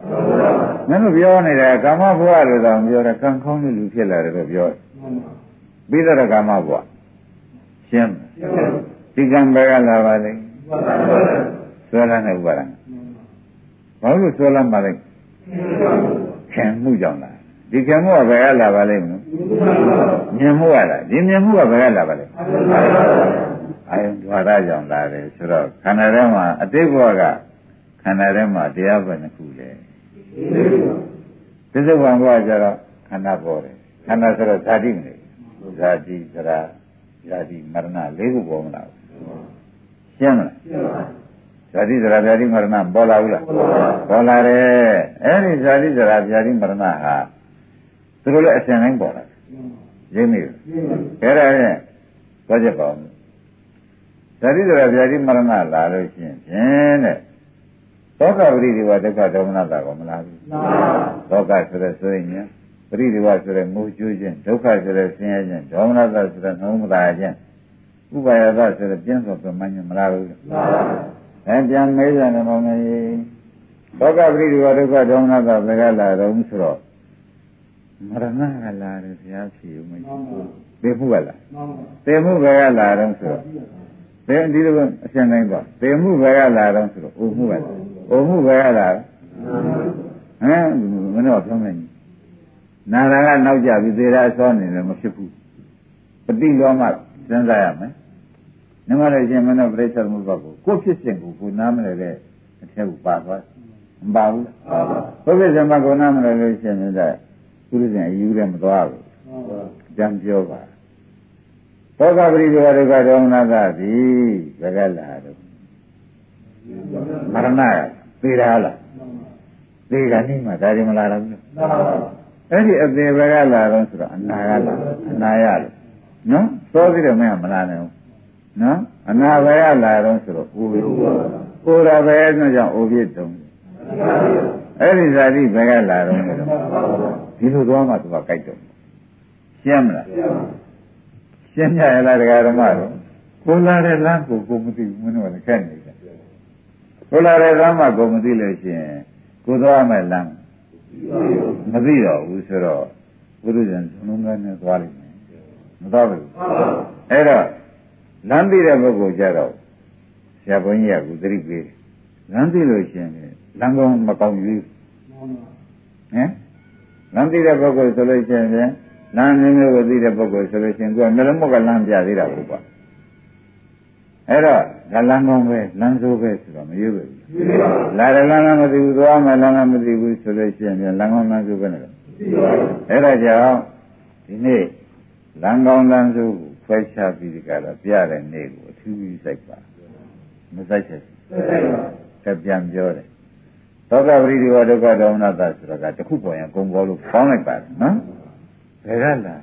မင်းတို့ပြောနေတဲ့ကာမဘဝလို့တော့ပြောတယ်ကံကောင်းတဲ့လူဖြစ်လာတယ်လို့ပြောတယ်ပြီးတော့ကာမဘဝရှင်းဒီကံဘယ်ကလာပါလဲဆွဲလန်းတဲ့ဥပါဒံဘာလို့ဆွဲလန်းပါလဲခင်မှုကြောင့်လားဒီခင်မှုကဘယ်ကလာပါလဲမလို့မြင်မှုကလားဒီမြင်မှုကဘယ်ကလာပါလဲအာယုံဓာရကြောင့်လာတယ်ဆိုတော့ခန္ဓာထဲမှာအတိတ်ဘဝကခန္ဓာထဲမှာတရားပဲနှစ်ခုလေသစ္စာဘဝကျတော့ခန္ဓာပေါ်တယ်ခန္ဓာဆိုတော့ဇာတိမလို့ဇာတိသရဇာတိမရဏ၄ခုပေါ်မလားရှင်းမလားဇာတိသရဇာတိမရဏပေါ်လာဘူးလားပေါ်လာတယ်အဲ့ဒီဇာတိသရဇာတိမရဏဟာသူတို့လည်းအစဉ်တိုင်းပေါ်လာတယ်ရင်းမိတယ်အဲ့ဒါနဲ့သွားချက်ပါဦးဇာတိသရဇာတိမရဏလာလို့ရှိရင်ဖြင့်တဲ့သောကပရိဒီဝဒုက္ခဒေါမနတာကောမလားဘူးသောကဆိုတဲ့ဆိုရင်ပရိဒီဝဆိုတဲ့ငိုကြွေးခြင်းဒုက္ခဆိုတဲ့ဆင်းရဲခြင်းဒေါမနတာဆိုတဲ့နှုံးမသာခြင်းဥပါယသဆိုတဲ့ပြင်းစွာပြမှန်းခြင်းမလားဘူးပြန်မေးကြတယ်မောင်ကြီးသောကပရိဒီဝဒုက္ခဒေါမနတာဘယ်ကလာတော့ဆိုတော့မရဏကလာတယ်ဘုရားဖြေဦးမရှိဘူးသေမှုကလားသေမှုဘယ်ကလာတော့ဆိုတော့ဒီလိုအရှင်တိုင်းပေါ့သေမှုဘယ်ကလာတော့ဆိုတော့အိုမှုကလားအိုမှုဘယ်ကလာဟမ်မင်းတို့ပြောမယ်နာရာကနောက်ကြပြီးသေတာဆောနေတယ်မဖြစ်ဘူးပฏิလောမစဉ်းစားရမယ်နမလည်းရှင်မင်းတို့ပြိဿမှုဘက်ကိုဖြစ်စဉ်ကိုနားမလဲတဲ့အထက်ကိုပါသွားမပါဘူးဘုရားရှင်မကိုနားမလဲလို့ရှင်နေတဲ့ပုရိသေအယူလည်းမသွားဘူးကြံပြောပါသောကပရိဒေဝဒုက္ခဒေါမနတာသည်ဘယ်ကလာတော့မရဏသေတာလားသေကနိမဒါရင်မလာတော့ဘူးအဲ့ဒီအသေးဘယ်ကလာတော့ဆိုတော့အနာကလာအနာရလို့နော်သောပြီးတော့မင်းကမလာနိုင်ဘူးနော်အနာဘယ်ကလာတော့ဆိုတော့အိုရဘယ်နဲ့ကြောင့်အိုပြစ်တုံးအဲ့ဒီဇာတိဘယ်ကလာတော့ဆိုတော့ဒီလိုသွားမှသူကကြိုက်တော့ရှင်းမလားရှင်းကြရလားတရားဓမ္မတို့ကိုလာတဲ့လမ်းကိုမသိဘူးမင်းတို့လည်းခက်နေတယ်ကိုလာတဲ့လမ်းမှာကိုမသိလို့ရှိရင်ကိုသွားမဲ့လမ်းမသိတော့ဘူးဆိုတော့ဘုရားရှင်ဇုံလုံးနဲ့သွားလိမ့်မယ်မသွားဘူးအဲ့တော့လမ်းသိတဲ့ပုဂ္ဂိုလ်ကြတော့ဆရာဘုန်းကြီးကသတိပေးတယ်လမ်းသိလို့ရှိရင်လမ်းကောင်းမကောင်းဘူးဟမ်လမ်းသိတဲ့ပုဂ္ဂိုလ်ဆိုလို့ရှိရင်လမ်းမျိုးကိုသိတဲ့ပုဂ္ဂိုလ်ဆိုလို့ရှိရင်သူကနှလုံးမကလမ်းပြသေးတာပေါ့ကွာအဲ့တော့ဒါလမ်းကောင်းပဲလမ်းဆိုးပဲဆိုတော့မရွေးဘူးလာတယ်လမ်းလည်းမသိဘူးသွားမယ်လမ်းလည်းမသိဘူးဆိုလို့ရှိရင်လမ်းကောင်းလမ်းဆိုးပဲနဲ့အဲ့ဒါကြောင့်ဒီနေ့လမ်းကောင်းလမ်းဆိုးကိုဖွက်ချပြီးဒီကတော့ပြတဲ့နေ့ကိုအထူးကြီးစိုက်ပါမစိုက်ချက်တပြန်ပြောတယ်သောကပရိဒီဝဒုက္ခဒေါမနတာဆိုတာကတခုပေါ်ရင်ဂုံပေါ်လို့ပေါင်းလိုက်ပါတယ်နော်ဘယ်ကလာ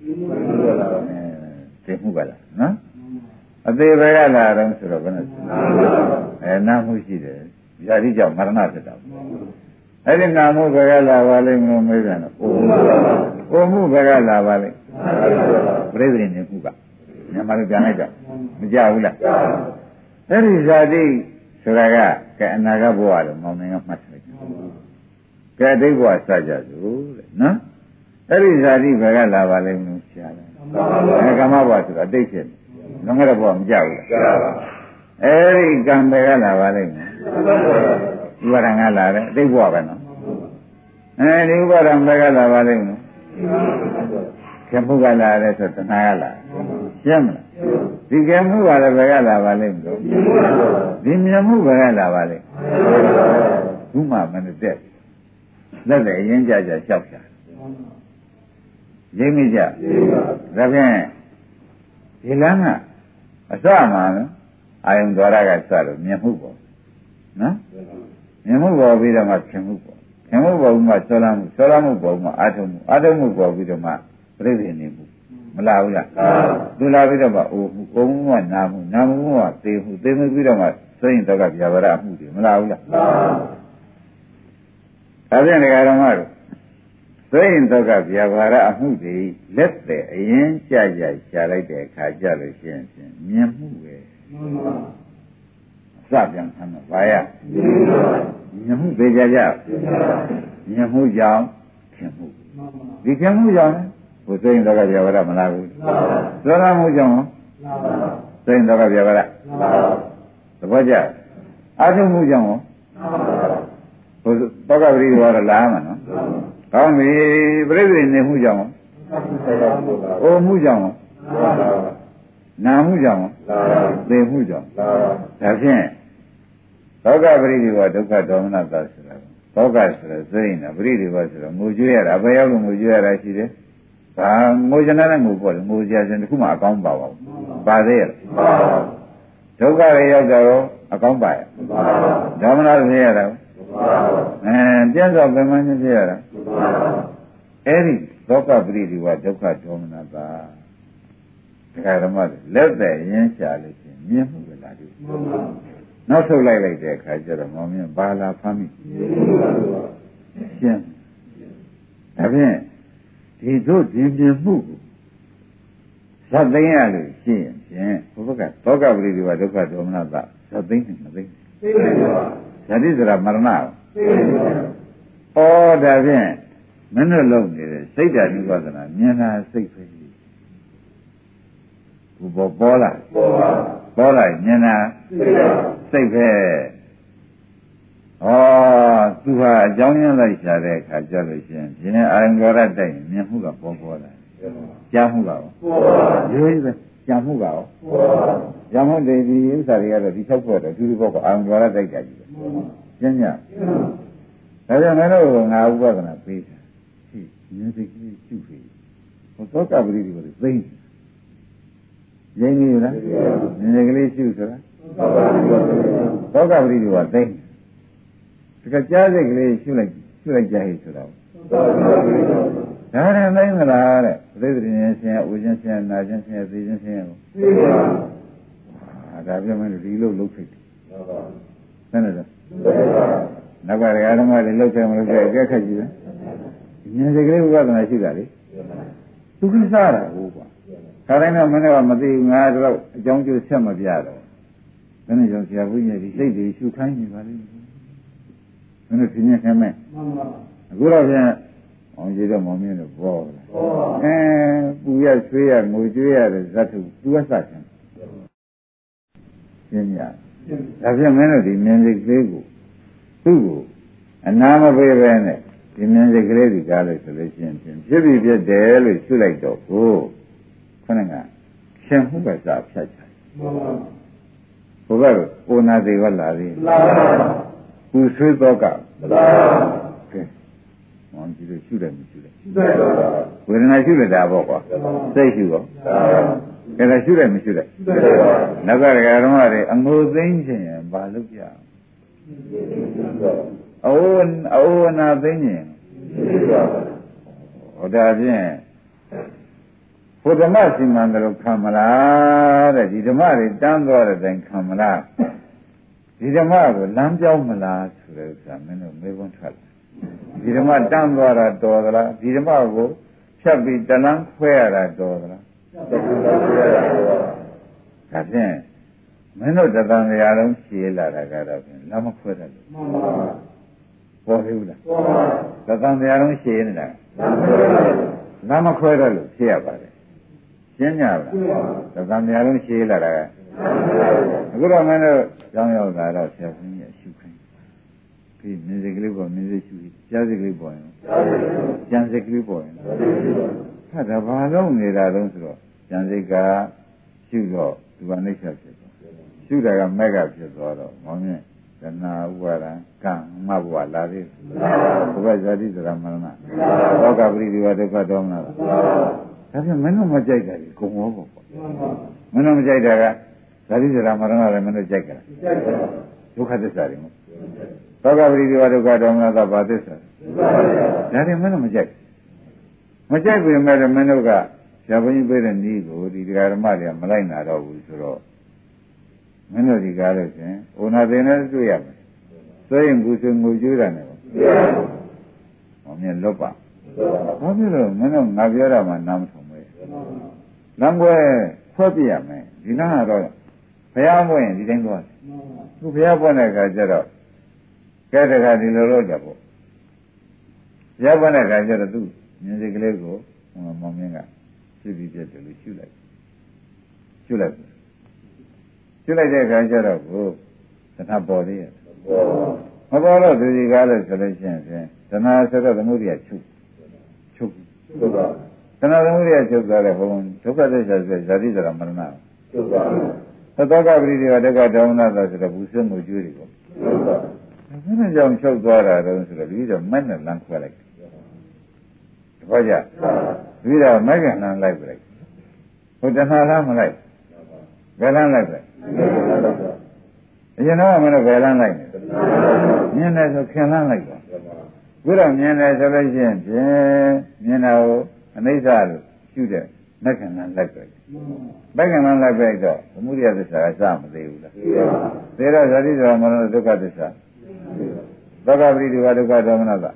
သိမှုကလာနော်အသေးဘယ်ကလာတော့ဆိုတော့ဘယ်နဲ့နာမှုရှိတယ်ဇာတိကြောင့်မရဏဖြစ်တာအဲ့ဒီနာမှုဘယ်ကလာပါလိမ့်မလို့မေးတယ်နော်အိုမှုဘယ်ကလာပါလိမ့်ပြိဿနေမှုကမြန်မာလိုပြန်လိုက်တော့မကြဘူးလားအဲ့ဒီဇာတိဆိုတာကကဲအနာဂတ်ဘဝလို့မောင်နိုင်ကမှတ်ထားတယ်ကဲအတိတ်ဘဝစကြစို့တဲ့နော်အဲ့ဒီဇာတိဘယ်ကလာပါလိမ့်မလို့ရှားတယ်ကာမဘဝဆိုတာအတိတ်ဖြစ်တယ်ငါကတော့ဘဝမကြဘူးလားကြားပါအဲ့ဒီကံဘယ်ကလာပါလိမ့်မယ်ဥပါဒံကလာတယ်အတိတ်ဘဝပဲနော်အဲဒီဥပါဒံဘယ်ကလာပါလိမ့်မယ်ခေမှုကလာတယ်ဆိုတဏှာကလာရှင်းမလားဒီခေမှုကလည်းဘယ်ကလာပါလိမ့်မလို့ဒီမြင်မှုဘယ်ကလာပါလိမ့်ဘုမမနဲ့တက်လက်လည်းအရင်ကြကြလျှောက်ကြရင်းမိကြဒါဖြင့်ဒီလမ်းကအစမှာနော်အာယုံဒွါရကစလို့မြင်မှုပေါ့နော်မြင်မှုပေါ်ပြီးတော့မှခင်မှုပေါ့ခင်မှုပေါ်ပြီးမှဆောလမှုဆောလမှုပေါ်ပြီးမှအာထုံမှုအာထုံမှုပေါ်ပြီးတော့မှပြိဋိနေမှုမလာဘူးလားသူလာပြီးတော့မှအိုမှုအိုမှုကနာမှုနာမှုကသေမှုသေမှုပြီးတော့မှစိတ်တော့ကဗျာပါရမှုတွေမလာဘူးလားဒါဖြင့်ဒကာတော်မတို့သိရင်တော့ကဗျာပါရအမှုတွေလက်တယ်အရင်ကြရှာလိုက်တဲ့အခါကြလို့ရှိရင်မြင်မှုပဲပြန်ဆမ်းတော့ဘာရညမှုသေးကြညမှုကြောင့်ခင်မှုဒီခင်မှုကြောင့်ဘုသိရင်တော့ပြဝရမလားဘူးသောရမှုကြောင့်သိရင်တော့ပြဝရသဘောကျအာထုမှုကြောင့်ဘုသောကပရိဝါရလာမှာနော်ကောင်းပြီပြိဿနေမှုကြောင့်အိုမှုကြောင့်နာမှုကြောင့်သိမှုကြောင့်ဒါဖြင့်သောကပရိဒီဝဒုက္ခဒေါမနတာဆိုတာသောကဆိုတော့သိရင်ပရိဒီဝဆိုတော့ငိုကြွေးရတာဘယ်ရောက်လို့ငိုကြွေးရတာရှိတယ်။ဒါငိုချင်တဲ့ငိုပေါ့လေငိုကြခြင်းတစ်ခုမှအကောင်းပါပါဘူး။ပါသေးရဲ့။ဒုက္ခတွေရောက်တော့အကောင်းပါရဲ့။ဒေါမနဖြစ်ရတာပြင်းစွာပင်မခြင်းဖြစ်ရတာအဲ့ဒီသောကပရိဒီဝဒုက္ခဒေါမနတာဒကာဓမ္မတွေလက်သက်ရင်းရှာလို့ရှိရင်မြင်မှုပဲလားဒီနောက်ထုတ်လိုက်တဲ့အခါကျတော့မောင်မြင်ဘာလာဖမ်းမိရှင်းဒါဖြင့်ဒီတို့ဒီမြင်မှုကိုသတ်သိမ်းရလို့ရှိရင်ဖြင့်ဘုဘကသောကပရိဒီဝဒုက္ခဒေါမနတာသတ်သိမ်းမသိမ်းဇာတိဆိုတာမရဏဩဒါဖြင့်မင်းတို့လုံးနေတဲ့စိတ်ဓာတ်ဥပဒနာမြင်တာစိတ်ပဲဘုဘောပေါ်လာပေါ်လာမြင်တာစိတ်ပဲသူဟာအကြောင်းရင်းလိုက်ရှာတဲ့အခါကျလို့ရှိရင်ဒီနေ့အာယံရောရတိုက်မြင်မှုကပေါ်လာကြားမှုကရောရိုးရိုးပဲကြားမှုကရောကြားမှုတွေဒီဥစ္စာတွေကတော့ဒီ၆ဖွဲ့တော့ဒီလိုပေါ့ကအာယံရောရတိုက်ကြကြီးပဲရှင်းညဒါကြောင့်မင်းတို့ငါဥပဒနာပေးတာဟိမြင်စိတ်ကြီးရှုပြီဟောသောကပရိဒီကိုသိသိရင်းနေလားမြင်စိတ်ကလေးရှုဆိုတာသောကပရိဒီကသိတကကြားစိတ်ကလေးရှုလိုက်ကြဟိဆိုတာဒါနဲ့သိမလားတဲ့ပရိသေခြင်းဆင်းရဲဥခြင်းဆင်းရဲနာခြင်းဆင်းရဲသိခြင်းဆင်းရဲကိုဒါပြမလို့ဒီလိုလုပ်ဖြစ်တယ်ဆင်းရဲတယ်နောက်ကရဓမ္မတွေလောက်တယ်မလို့ကြက်ခက်ကြည့်တယ်ဉာဏ်စိတ်ကလေးဥပဒနာရှိတာလေသူကိစ္စတာဟုတ်ကွာခါတိုင်းတော့မင်းကမသိဘူးငါတော့အကြောင်းကျိုးဆက်မပြတော့ဘယ်နဲ့ကြောင့်ဆရာဘုန်းကြီးဒီစိတ်တွေရှုခိုင်းနေပါလိမ့်မယ်မင်းတို့ပြင်းနေခဲ့မယ်အခုတော့ပြန်အောင်ကြည့်တော့မောင်မြင့်တို့ဘောလာပူရဆွေးရငိုကြွေးရတယ်ဇတ်ထုသူကစတယ်ရှင်းရဒါပြန်မင်းတို့ဒီမြင်စိတ်ကလေးကိုသူ့ကိုအနာမပေးပဲနဲ့ဒီမြင်စိတ်ကလေးဒီကားလို့ဆိုလို့ရှိရင်ဖြစ်ပြီးဖြစ်တယ်လို့ရှုလိုက်တော့ကိုခဏကရှင်မှုပဲစာဖြတ်ချင်ဘုရားကိုနာသေးဝလာသေးပူဆွေးတော့ကမလားကဲမောင်ကြီးတို့ရှုတယ်မရှုတယ်ဝေဒနာရှုတယ်ဒါပေါ့ကွာစိတ်ရှုရောကဲဒါရှုတယ်မရှုတယ်နောက်ကဓမ္မတွေအငိုသိမ့်ခြင်းဘာလုပ်ကြအိုးနာသိခြင်းဟောဒါဖြင့်ဘုဓမ္မစီမံတယ်ခံမလားတဲ့ဒီဓမ္မတွေတန်းသွားတဲ့တိုင်ခံမလားဒီဓမ္မကိုလမ်းပြောင်းမလားဆိုတဲ့ဥစ္စာမင်းတို့မေးခွန်းထွက်လာဒီဓမ္မတန်းသွားတာတော်သလားဒီဓမ္မကိုဖြတ်ပြီးတလန်းခွဲရတာတော်သလားဒါဖြင့်မင်းတို့တသံတရားလုံးရှည်လာတာကတော့ဖြင့်လမ်းမခွဲတတ်ဘူးပေါ်သေးဘူးလားတသံတရားလုံးရှည်နေတာလမ်းမခွဲတတ်လို့ဖြစ်ရပါတယ်ရှင်းကြပါလားတသံတရားလုံးရှည်လာတာကအခုတော့မင်းတို့ကြောင်းရောက်လာတော့ဆရာဘုန်းကြီးအရှုခိုင်းပြီးမြင်စိတ်ကလေးပေါ်မြင်စိတ်ရှုပြီးကြားစိတ်ကလေးပေါ်ရင်ကြံစိတ်ကလေးပေါ်ရင်ဟာဒါဘာလို့နေတာတုံးဆိုတော့ကြံစိတ်ကရှုတော့ဒီကနိစ္စဖြစ်သွားရှုတာကမက်ကဖြစ်သွားတော့မောင်းမြင့်ဇနာဥပါဒံကံမဘဝလာသေးဘုရားဇာတိသရမရဏသောကပရိဒီဝဒုက္ခဒေါမနတာဒါဖြင့်မင်းတို့မကြိုက်တာဒီကုံရောပေါ့မင်းတို့မကြိုက်တာကဇာတိသရမရဏလည်းမင်းတို့ကြိုက်ကြလားဒုက္ခသစ္စာတွေမသောကပရိဒီဝဒုက္ခဒေါမနတာဘာသစ္စာဒါတွေမင်းတို့မကြိုက်ပေမဲ့မင်းတို့ကဆရာဘုန်းကြီးပေးတဲ့နည်းကိုဒီတရားဓမ္မတွေကမလိုက်နာတော့ဘူးဆိုတော့မင်းတို့ဒီကားလို့ရှင်ဩနာသင်နဲ့တွေ့ရမယ်ဆိုရင်ဘူးဆိုငိုကြွေးတာနဲ့ပေါ့ဟောမြင်လွတ်ပါဘာဖြစ်လို့မင်းတို့ငါပြောတာမှနားမထောင်ဘူးလမ်းပွဲခွဲပြရမယ်ဒီနားကတော့ဘုရားပွင့်ဒီတိုင်းသွားသူဘုရားပွင့်တဲ့အခါကျတော့ကဲတခါဒီလိုလုပ်ကြပေါ့ဘုရားပွင့်တဲ့အခါကျတော့သူမြင်စိတ်ကလေးကိုမောင်မင်းကဖြစ်ပြီးပြတ်တယ်လို့ရှုလိုက်တဲ့အခါကျတော့ကိုသနာပေါ်သေးရဲ့မပေါ်တော့သူဒီကားလို့ဆိုလို့ရှိရင်သနာဆိုတော့သမုဒိယချုပ်ပါသနာသမုဒိယချုပ်သွားတဲ့ဘုံဒုက္ခသစ္စာဆိုဇာတိဇရာမရဏချုပ်ပါသောကပရိဒီဝဒုက္ခဒေါမနသာဆိုတော့ဘူးစွမှုကျွေးတွေပေါ့ချုပ်ပါဘယ်နဲ့ကြောင့်ချုပ်သွားတာတော့ဆိုတော့ဒီတော့မဲ့နဲ့လမ်းခွဲလိုက်တပည့်ကြဒီတော့မဲ့ကလမ်းလိုက်ပြလိုက်ဟိုတဏှာလားမလိုက်ဘယ်လမ်းလိုက်ပြအရင်တော့မလို့ဘယ်လမ်းလိုက်မြင်တယ်ဆိုခင်လမ်းလိုက်ပါခုတော့မြင်တယ်ဆိုလို့ရှိရင်ဖြင့်မြင်တာကိုအနိစ္စလို့ရှုတဲ့မက္ခဏ်လိုက်ပဲမက္ခဏ်လိုက်ပဲတော့သမုဒိယသစ္စာကစမသေးဘူးလားသေတော့ဇာတိဇရာမရဏဒုက္ခသစ္စာသောကပရိဒီဝဒုက္ခဒေါမနတာဒါက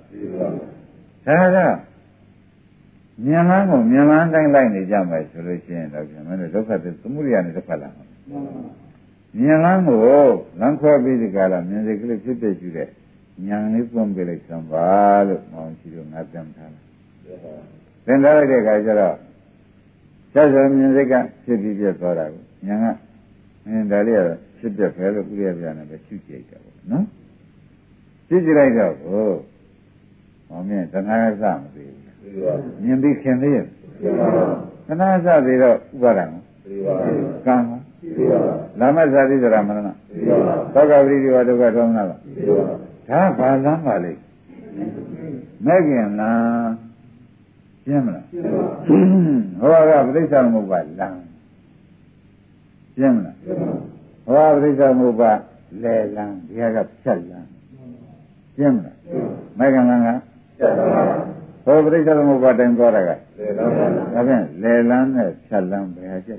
မြင်လန်းကိုမြင်လန်းတိုင်းလိုက်နေကြမယ်ဆိုလို့ရှိရင်တော့ပြန်မယ်ဒုက္ခသစ္စာသမုဒိယနဲ့ဒုက္ခလာမြင်လန်းကိုလမ်းခွဲပြီးဒီကလာမြင်စိတ်ကလေးဖြစ်ဖြစ်ရှိတဲ့ဉာဏ်လေးပွင့်ပြလိုက်စမ်းပါလို့မောင်ရှိတို့ငါပြန်ထားတယ်သင်ထားလိုက်တဲ့အခါကျတော့ဆက်ဆံမြင်စိတ်ကဖြစ်ပြီးပြသွားတာကိုဉာဏ်ကဒါလေးကဖြစ်ပြဖဲလို့ဥရပြနဲ့ပဲရှုကြည့်ကြပါဘောနော်ရှုကြည့်လိုက်တော့ကိုဟောမြင်သနာစမသိဘူးမြင်ပြီးခင်သေးရဲ့သနာစသေးတော့ဥပါဒံကံလာမဇာတိဇရာမရဏသောကပရိဒီဝဒုက္ခဒေါမနလားဒါဘာလမ်းပါလိမ့်မဲ့ခင်လားရှင်းမလားဟောကပဋိစ္စမုပ္ပါလမ်းရှင်းမလားဟောပဋိစ္စမုပ္ပါလဲလမ်းဒီကဖြတ်လမ်းရှင်းမလားမဲ့ခင်လမ်းကဖြတ်လမ်းဟောပဋိစ္စမုပ္ပါတိုင်သွားတာကလဲလမ်းဒါဖြင့်လဲလမ်းနဲ့ဖြတ်လမ်းဘယ်ဟာကျက်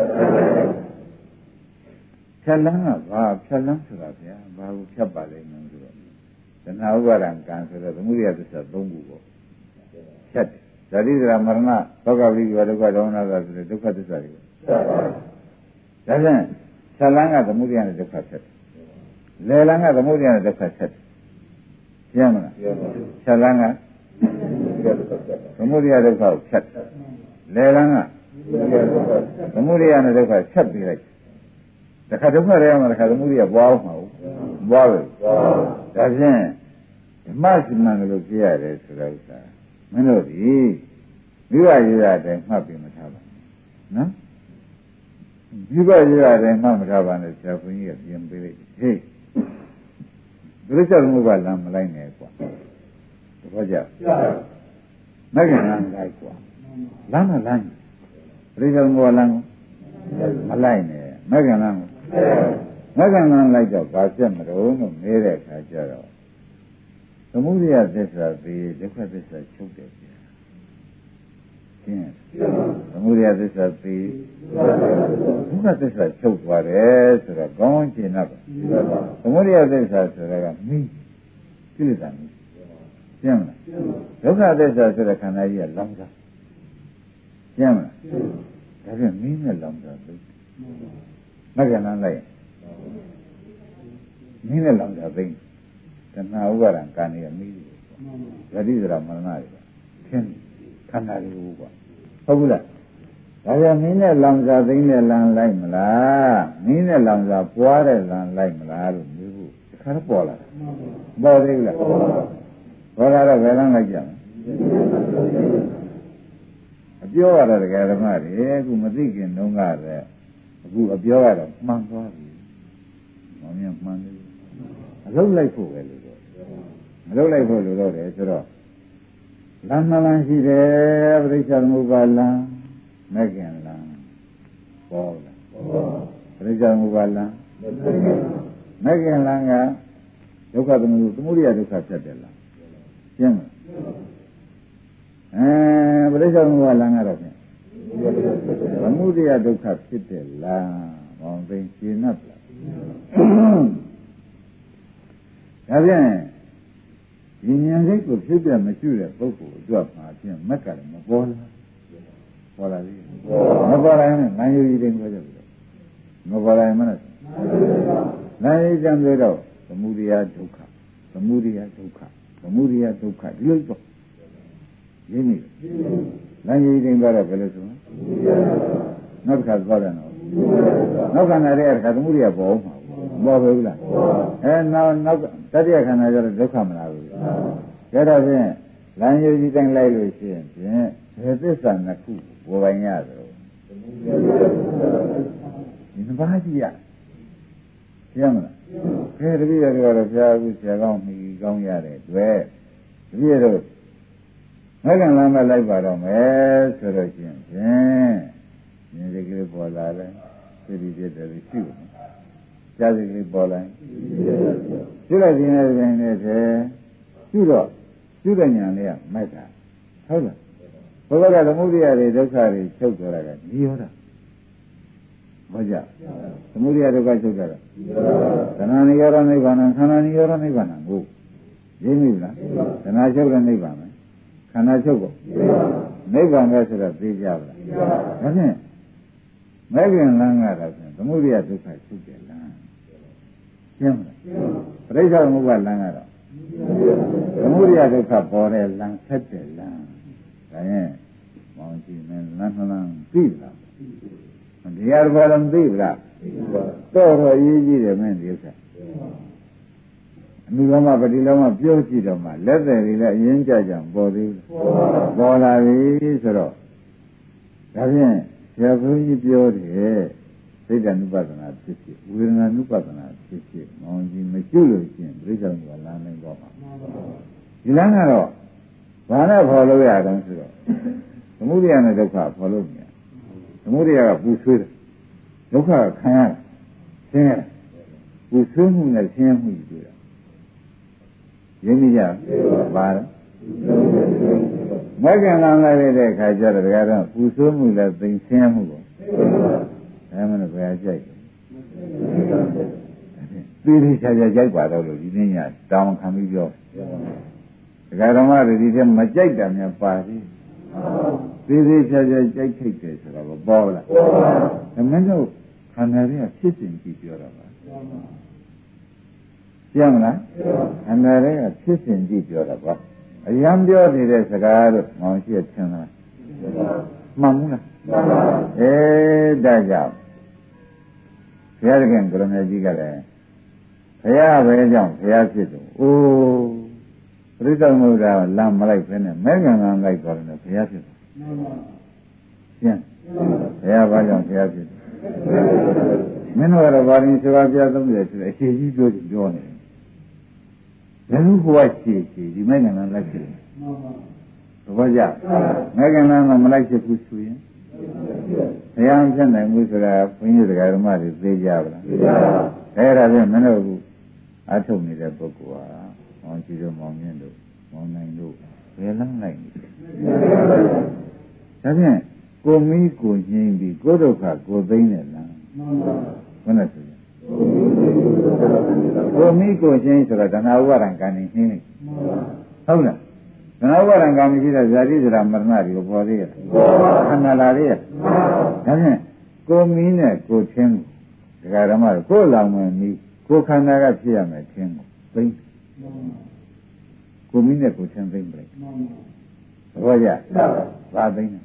ဖြတ်လမ်းကဘာဖြတ်လမ်းဆိုတာဗျာဘာကိုဖြတ်ပါလိမ့်မယ်ဆိုတော့သနာဥပါဒံကံဆိုတော့သမုဒိယသစ္စာ၃ခုပေါ့ဖြတ်တယ်ဇာတိဇရာမရဏသောကပရိဒီဝဒုက္ခဒေါမနသာဆိုတဲ့ဒုက္ခသစ္စာတွေဒါဖြင့်ဖြတ်လမ်းကသမုဒိယနဲ့ဒုက္ခဖြတ်တယ်လယ်လမ်းကသမုဒိယနဲ့ဒုက္ခဖြတ်တယ်ရှင်းမလားဖြတ်လမ်းကသမုဒိယဒုက္ခကိုဖြတ်တယ်လယ်လမ်းကသမုဒိယနဲ့ဒုက္ခဖြတ်ပြီးလိုက်တခါဒုက္ခရဲမှာတခါသမုဒိယပွားအောင်မဟုတ်ပွားပဲဒါဖြင့်ဓမ္မစီမံလို့ပြရတယ်ဆိုတော့ဥစ္စာမင်းတို့ဒီမိဘရေးရတဲ့မှတ်ပြီးမထားပါနော်မိဘရေးရတဲ့မှတ်မထားပါနဲ့ဆရာဘုန်းကြီးကပြင်ပေးလိုက်ဟေးဒုရစ္စာမှုကလမ်းမလိုက်နဲ့ကွာတပည့်ကြမကင်လမ်းလိုက်ကွာလမ်းမလိုက်ဒုရစ္စာမှုကလမ်းမလိုက်နဲ့မကင်လမ်းမကင်လမ်းလိုက်တော့ဘာဖြစ်မလို့လို့မေးတဲ့အခါကျတော့သမုဒိယသစ္စာပြီးဒုက္ခသစ္စာချုပ်တယ်ဗျာရှင်းသမုဒိယသစ္စာပြီးဒုက္ခသစ္စာချုပ်သွားတယ်ဆိုတော့ကောင်းရှင်းတော့သမုဒိယသစ္စာဆိုတာကမိကိလေသာမိရှင်းမလားဒုက္ခသစ္စာဆိုတဲ့ခန္ဓာကြီးကလောင်စားရှင်းမလားဒါပြန်မိနဲ့လောင်စားသိမကနန်းလိုက်မိနဲ့လောင်စားသိတဏှာဥပါဒံကံနေရမိတယ်ဇာတိဇရာမရဏတွေခင်းခန္ဓာတွေကိုကွာဟုတ်ဘူးလားဒါကြောင့်မင်းနဲ့လောင်စာသိမ့်တဲ့လမ်းလိုက်မလားမင်းနဲ့လောင်စာပွားတဲ့လမ်းလိုက်မလားလို့မျိုးဖို့တခါတော့ပေါ်လာတယ်ပေါ်သေးဘူးလားပေါ်လာတော့ဘယ်လမ်းလိုက်ကြမလဲအပြောရတော့တကယ်ဓမ္မတွေအခုမသိခင်တုန်းကလည်းအခုအပြောရတော့မှန်သွားပြီမောင်မြတ်မှန်တယ်အလုံးလိုက်ဖို့ပဲလို့အလုံးလိုက်ဖို့လို့တော့တယ်ဆိုတော့လမ်းမလမ်းရှိတယ်ပရိစ္ဆေသမုပ္ပါလမ်းမကင်လမ်းပေါ်လားပရိစ္ဆေသမုပ္ပါလမ်းမကင်လမ်းကဒုက္ခသမုဒိယဒုက္ခဖြစ်တယ်လားရှင်းမလားပရိစ္ဆေသမုပ္ပါလမ်းကတော့ဖြင့်သမုဒိယဒုက္ခဖြစ်တယ်လားဘောင်သိရှင်း납လားဒါဖြင့်ဒီဉာဏ်စိတ်ကိုဖြစ်ပြမကျွတဲ့ပုဂ္ဂိုလ်အတွက်မှာဖြင့်မက်ကလည်းမပေါ်လားပေါ်လာပြီမပေါ်လာရင်နိုင်ရည်တိုင်းပြောကြပြီမပေါ်လာရင်မနဲ့နိုင်ကြံသေးတော့သမုဒိယဒုက္ခသမုဒိယဒုက္ခသမုဒိယဒုက္ခဒီလိုတော့ရင်းနေနိုင်ကြရင်တော့ဘယ်လိုဆိုနောက်တစ်ခါသွားတယ်နော်နောက်ခန္ဓာရဲ့အခါသမုဒိယပေါ်မှာပေါ်ပဲဘူးလားနောက်တတိယခန္ဓာကျတော့ဒုက္ခမလားဘူးဒါတော့ဖြင့်လမ်းယူကြီးတိုင်းလိုက်လို့ရှိရင်ဖြင့်ဘယ်သစ္စာနှစ်ခုပေါ်ပိုင်ရသလဲဒီနှစ်ပါးကြီးရရှင်းမလားခဲတပည့်ရတော့ဘုရားအခုဆရာကောင်းမိကောင်းရတဲ့တွေ့တပည့်ရတော့ငါကလမ်းမလိုက်ပါတော့မယ်ဆိုတော့ရှင်ဖြင့်ဉာဏ်ကလေးပေါ်လာတယ်သိပြီးပြတယ်ရှိဘူးကြားစိတ်ကလေးပေါ်လာရှိလိုက်ခြင်းနဲ့ပြင်နေတဲ့ရှိတော့ရှိတဲ့ဉာဏ်လေးကမိုက်တာဟုတ်လားဘုရားကသမုဒိယတွေဒုက္ခတွေချုပ်သွားတာကနိရောဓဟုတ်ကြသမုဒိယဒုက္ခချုပ်တာကသဏ္ဍာန်နိရောဓနိဗ္ဗာန်ခန္ဓာနိရောဓနိဗ္ဗာန်ကိုရင်းမိလားသဏ္ဍာန်ချုပ်တဲ့နိဗ္ဗာန်ပဲခန္ဓာချုပ်ကိုနိဗ္ဗာန်ပဲဆိုတော့သိကြပါလားဒါဖြင့်မဲ့ခင်လမ်းကတော့ဖြင့်သမုဒိယဒုက္ခချုပ်တယ်လားရှင်းမလားပရိစ္ဆေသမုပ္ပါလမ်းကတော့သမုဒိယဒုက္ခပေါ်တဲ့လမ်းဆက်တယ်လားဒါရင်မောင်ကြည့်မယ်လမ်းလမ်းသိလားတရားဘာလို့သိဗလားတော့အရေးကြီးတယ်မင်းဒီဥစ္စာအမှုလုံးမပฏิလုံးမပြောကြည့်တော့မှလက်တယ်တွေလည်းအရင်ကြကြပေါ်သေးပေါ်လာပြီဆိုတော့ဒါဖြင့်ဆရာဘုန်းကြီးပြောတယ်စိတ်ဓာတ်နုပဒနာဖြစ်ဖြစ်ဝေဒနာနုပဒနာဖြစ်ဖြစ်မောင်ကြီးမကျွလို့ရှိရင်ပြိဿံကလမ်းနိုင်တော့မှာဒီလမ်းကတော့ဘာနဲ့ဖော်လို့ရအောင်ဆိုတော့သမုဒိယနဲ့ဒုက္ခဖော်လို့မရသမုဒိယကပူဆွေးတယ်ဒုက္ခကခံရဆင်းရဲပူဆွေးမှုနဲ့ဆင်းရဲမှုတွေ့တာရင်းမိကြပါလားမကံလာလိုက်တဲ့အခါကျတော့ဒါကတော့ပူဆွေးမှုနဲ့သိဆင်းရဲမှုကိုအဲမလို့ဘယ်အကြိုက်ပြီးပြီးချာချာကြိုက်ပါတော့လို့ဒီနေ့ညတောင်းခံပြီးပြောဒကာဓမ္မတွေဒီထဲမကြိုက်တာများပါသေးသေးသေးချာချာကြိုက်ထိတ်တယ်ဆိုတော့ပေါ်လာအမင်းတို့ခန္ဓာတွေကဖြစ်စဉ်ကြည့်ပြောတာပါရှင်းမလားခန္ဓာတွေကဖြစ်စဉ်ကြည့်ပြောတာပါအယံပြောနေတဲ့စကားတို့မောင်ရှိထင်လားမှန်ဘူးလားဒါကြောင့်ဘုရားခင်ကရမေကြီးကလည်းဘုရားပဲကြောင့်ဘုရားဖြစ်တယ်အိုးပရိသမုဒ္ဒါလမ်းမလိုက်ပဲနဲ့မဲငံလမ်းလိုက်သွားတယ်ဘုရားဖြစ်တယ်ရှင်းဘုရားဘာကြောင့်ဘုရားဖြစ်တယ်မင်းတို့ကတော့ဘာရင်ဆိုတာပြသုံးတယ်ဆိုအရှိကြီးပြောနေတယ်ဘယ်လိုဟိုကရှိဒီမဲငံလမ်းလိုက်ဖြစ်တယ်ဘာကြမဲငံလမ်းမလိုက်ဖြစ်ဘူးဆိုရင်ဘုရားဖြစ်နိုင်မှုဆိုတာဘုန်းကြီးတရားဓမ္မတွေသိကြပါလားသိပါပါအဲ့ဒါဖြင့်မင်းတို့အထုတ်နေတဲ့ပုဂ္ဂိုလ်ဟာမောင်ကြီးတို့မောင်မြင့်တို့မောင်နိုင်တို့ဘယ်လမ်းလိုက်နေဒါဖြင့်ကိုမီးကိုငြိမ်းပြီးကိုဒုက္ခကိုသိမ့်တဲ့လမ်းဘယ်နဲ့ဆိုရင်ကိုမီးကိုငြိမ်းဆိုတာဓမ္မဥပါဒံကံနေနှင်းနေဟုတ်လားဓမ္မဥပါဒံကံမရှိတဲ့ဇာတိဇရာမရဏတွေကိုပေါ်သေးရဲ့ခန္ဓာလာသေးရဲ့ဒါဖြင့်ကိုမီးနဲ့ကိုချင်းဒကာဓမ္မကိုလောင်မယ်မီးကိုခန္ဓာကဖြစ်ရမယ်ချင်းကိုသိမ့်ကိုမီးနဲ့ကိုချင်းသိမ့်ပလိုက်ဘောကြသာသိမ့်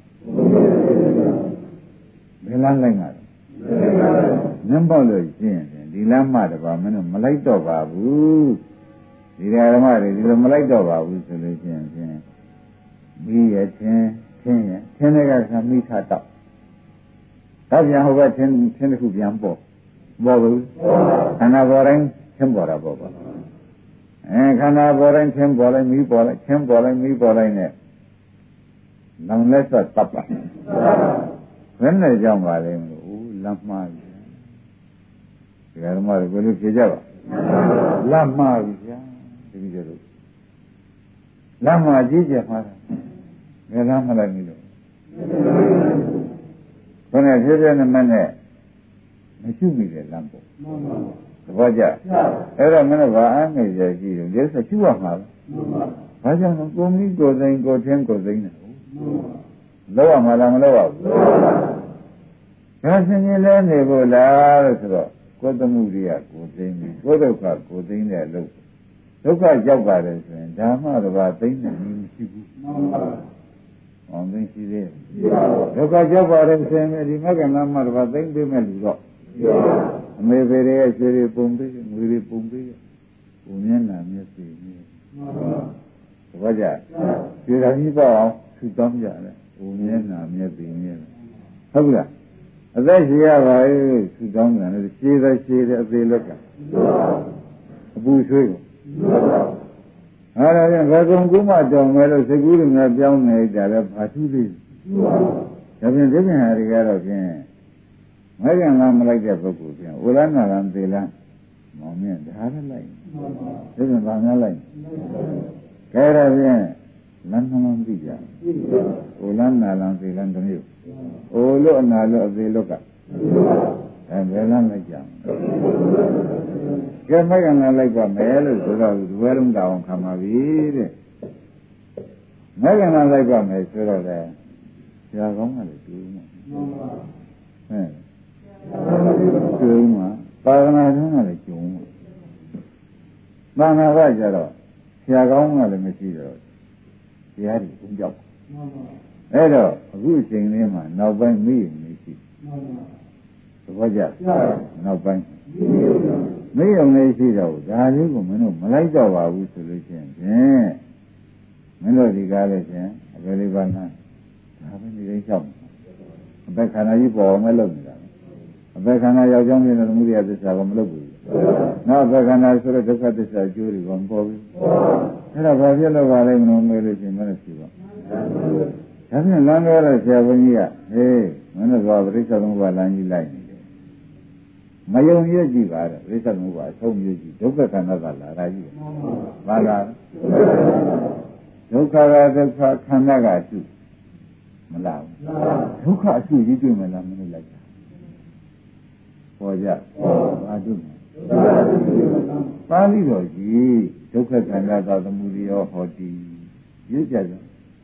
ဘယ်လမ်းလိုက်မှာနံပါတ်လို့ရှင်းတယ်ဒီလမ်းမှတပါမင်းတို့မလိုက်တော့ပါဘူးဒီဓမ္မတွေဒီလိုမလိုက်တော့ပါဘူးဆိုလို့ရှင်းဖြင့်ပြီးရချင်းတွေကမိထားတော့ပြန်ဟိုဘက်ချင်းတစ်ခုပြန်ပေါ်ဘူးခန္ဓာပေါ်တိုင်းချင်းပေါ်တာပေါ့ခန္ဓာပေါ်တိုင်းချင်းပေါ်လိုက်မိပေါ်လိုက်ချင်းပေါ်လိုက်မိပေါ်လိုက်နဲ့နောင်လက်ဆက်တပ်ပါဘယ်နဲ့ကြောင့်ပါလဲမလို့လမ်းမှားပြီဒီကမှကိုလို့ဖြေကြပါလမ်းမှားပြီဗျာဒီကြလို့လမ်းမှားကြီးကျမှာဘယ်လမ်းမလိုက်ဘူးလို့ဘယ်နဲ့ဖြစ်တဲ့နမနဲ့မရှိမိတဲ့လမ်းပေါ့သဘောကျအဲ့တော့မင်းတို့ဘာအားငယ်ရကြည့်လို့ဒီဆက်ရှိရမှာလားဘာကြောင့်ကိုမီးကိုသိန်းကိုထင်းကိုသိန်းတယ်လောက်ရမှာလားမလောက်ရဘူးဒါဆင်းရဲလဲနေဖို့လားလို့ဆိုတော့ကိုယ်သမှုတွေကကိုယ်သိနေကိုယ်ဒုက္ခကိုယ်သိနေတဲ့အလုပ်ဒုက္ခရောက်ပါတယ်ဆိုရင်ဓမ္မတစ်ပါးသိနေမှမရှိဘူးမှန်ပါအောင်သိရှိသေးဒုက္ခရောက်ပါတယ်ဆိုရင်ဒီမကလမ်းမှာတစ်ပါးသိပေးမဲ့လူတော့အမေဖေတွေရဲ့ခြေတွေပုံပေးငွေတွေပုံပေးဘုံမျက်နှာမျက်စိနဲ့ဘာကြခြေတော်ကြီးပေါ့အောင်ဆူတောင်းကြတယ်ဘုံမျက်နှာမျက်စိနဲ့ဟုတ်လားအသက်ရှိရပါရဲ့ဆူတောင်းတယ်ရှည်တဲ့အသေးလွတ်ကအပူဆွေးကိုအဲ့ဒါပြန်ဘယ်ကုံကုမတောင်မဲ့လို့စိတ်ကူးတွေများပြောင်းနေကြတယ်ဘာထူးသေးဒါပြန်ဒီပြန်ဟာတွေကတော့ဖြင့်မဂ္ဂင်လားမလိုက်တဲ့ပုဂ္ဂိုလ်ပြန်ဝရဏလံသေလံမောင်မြင့်ဒါလည်းလိုက်ဒီပြန်ဘာများလိုက်ခဲရပြန်လမ်းနှလုံးသိကြဝရဏလံသေလံတမျိုးအိုလို့အနာလို့အသေးလို့ကဘယ်လမ်းလိုက်ကြကဲမဂ္ဂင်လားလိုက်ပါမယ်လို့ဆိုတော့ဒီဘယ်လုံးတောင်ခံပါပြီတဲ့မဂ္ဂင်လားလိုက်ပါမယ်ဆိုတော့လေဆရာကောင်းကလည်းတူမှာဟဲ့ကျုံမှာပါရမထုံးကလည်းကျုံမှာဘာနာကကြတော့ဆရာကောင်းကလည်းမရှိတော့တရားတွေဥကြောက်အဲ့တော့အခုအချိန်လေးမှာနောက်ပိုင်းမိရင်မရှိသဘောကျနောက်ပိုင်းမိရင်လေးရှိတော့ဒါလေးကိုမင်းတို့မလိုက်တော့ပါဘူးဆိုလို့ရှိရင်ဖြင့်မင်းတို့ဒီကားလေးဖြင့်အဘယ်လေးပါးနာဒါပဲနေလေးချောက်အဘက်ခန္ဓာကြီးပေါ်အောင်မလုပ်နေတာအဘက်ခန္ဓာယောက်ျောင်းပြည့်တဲ့မှုရိယသစ္စာကမလုပ်ဘူးနောက်အဘက်ခန္ဓာဆိုတဲ့ဒုက္ခသစ္စာအကျိုးတွေကမပေါ်ဘူးအဲ့ဒါဘာဖြစ်လို့ပါလဲမလို့မေးလို့ရှိရင်မလို့ရှိပါဒါဖြင့်လမ်းပြောတဲ့ဆရာဘုန်းကြီးကဟေးမင်းတို့ကပရိစ္ဆေသမုပ္ပါလမ်းကြီးလိုက်နေတယ်မယုံရကြည့်ပါတဲ့ပရိစ္ဆေသမုပ္ပါအဆုံးရကြည့်ဒုက္ခခန္ဓာကလာတာကြီးဘာလာဒုက္ခကဒုက္ခခန္ဓာကအစုမလားဒုက္ခအစုကြီးတွေ့မလားမလို့လိုက်တာပေါ်ကြဘာတွေ့ပါဠိတော်ကြီးဒုက္ခခန္ဓာသာသမုဒိယောဟောတိရွတ်ကြတယ်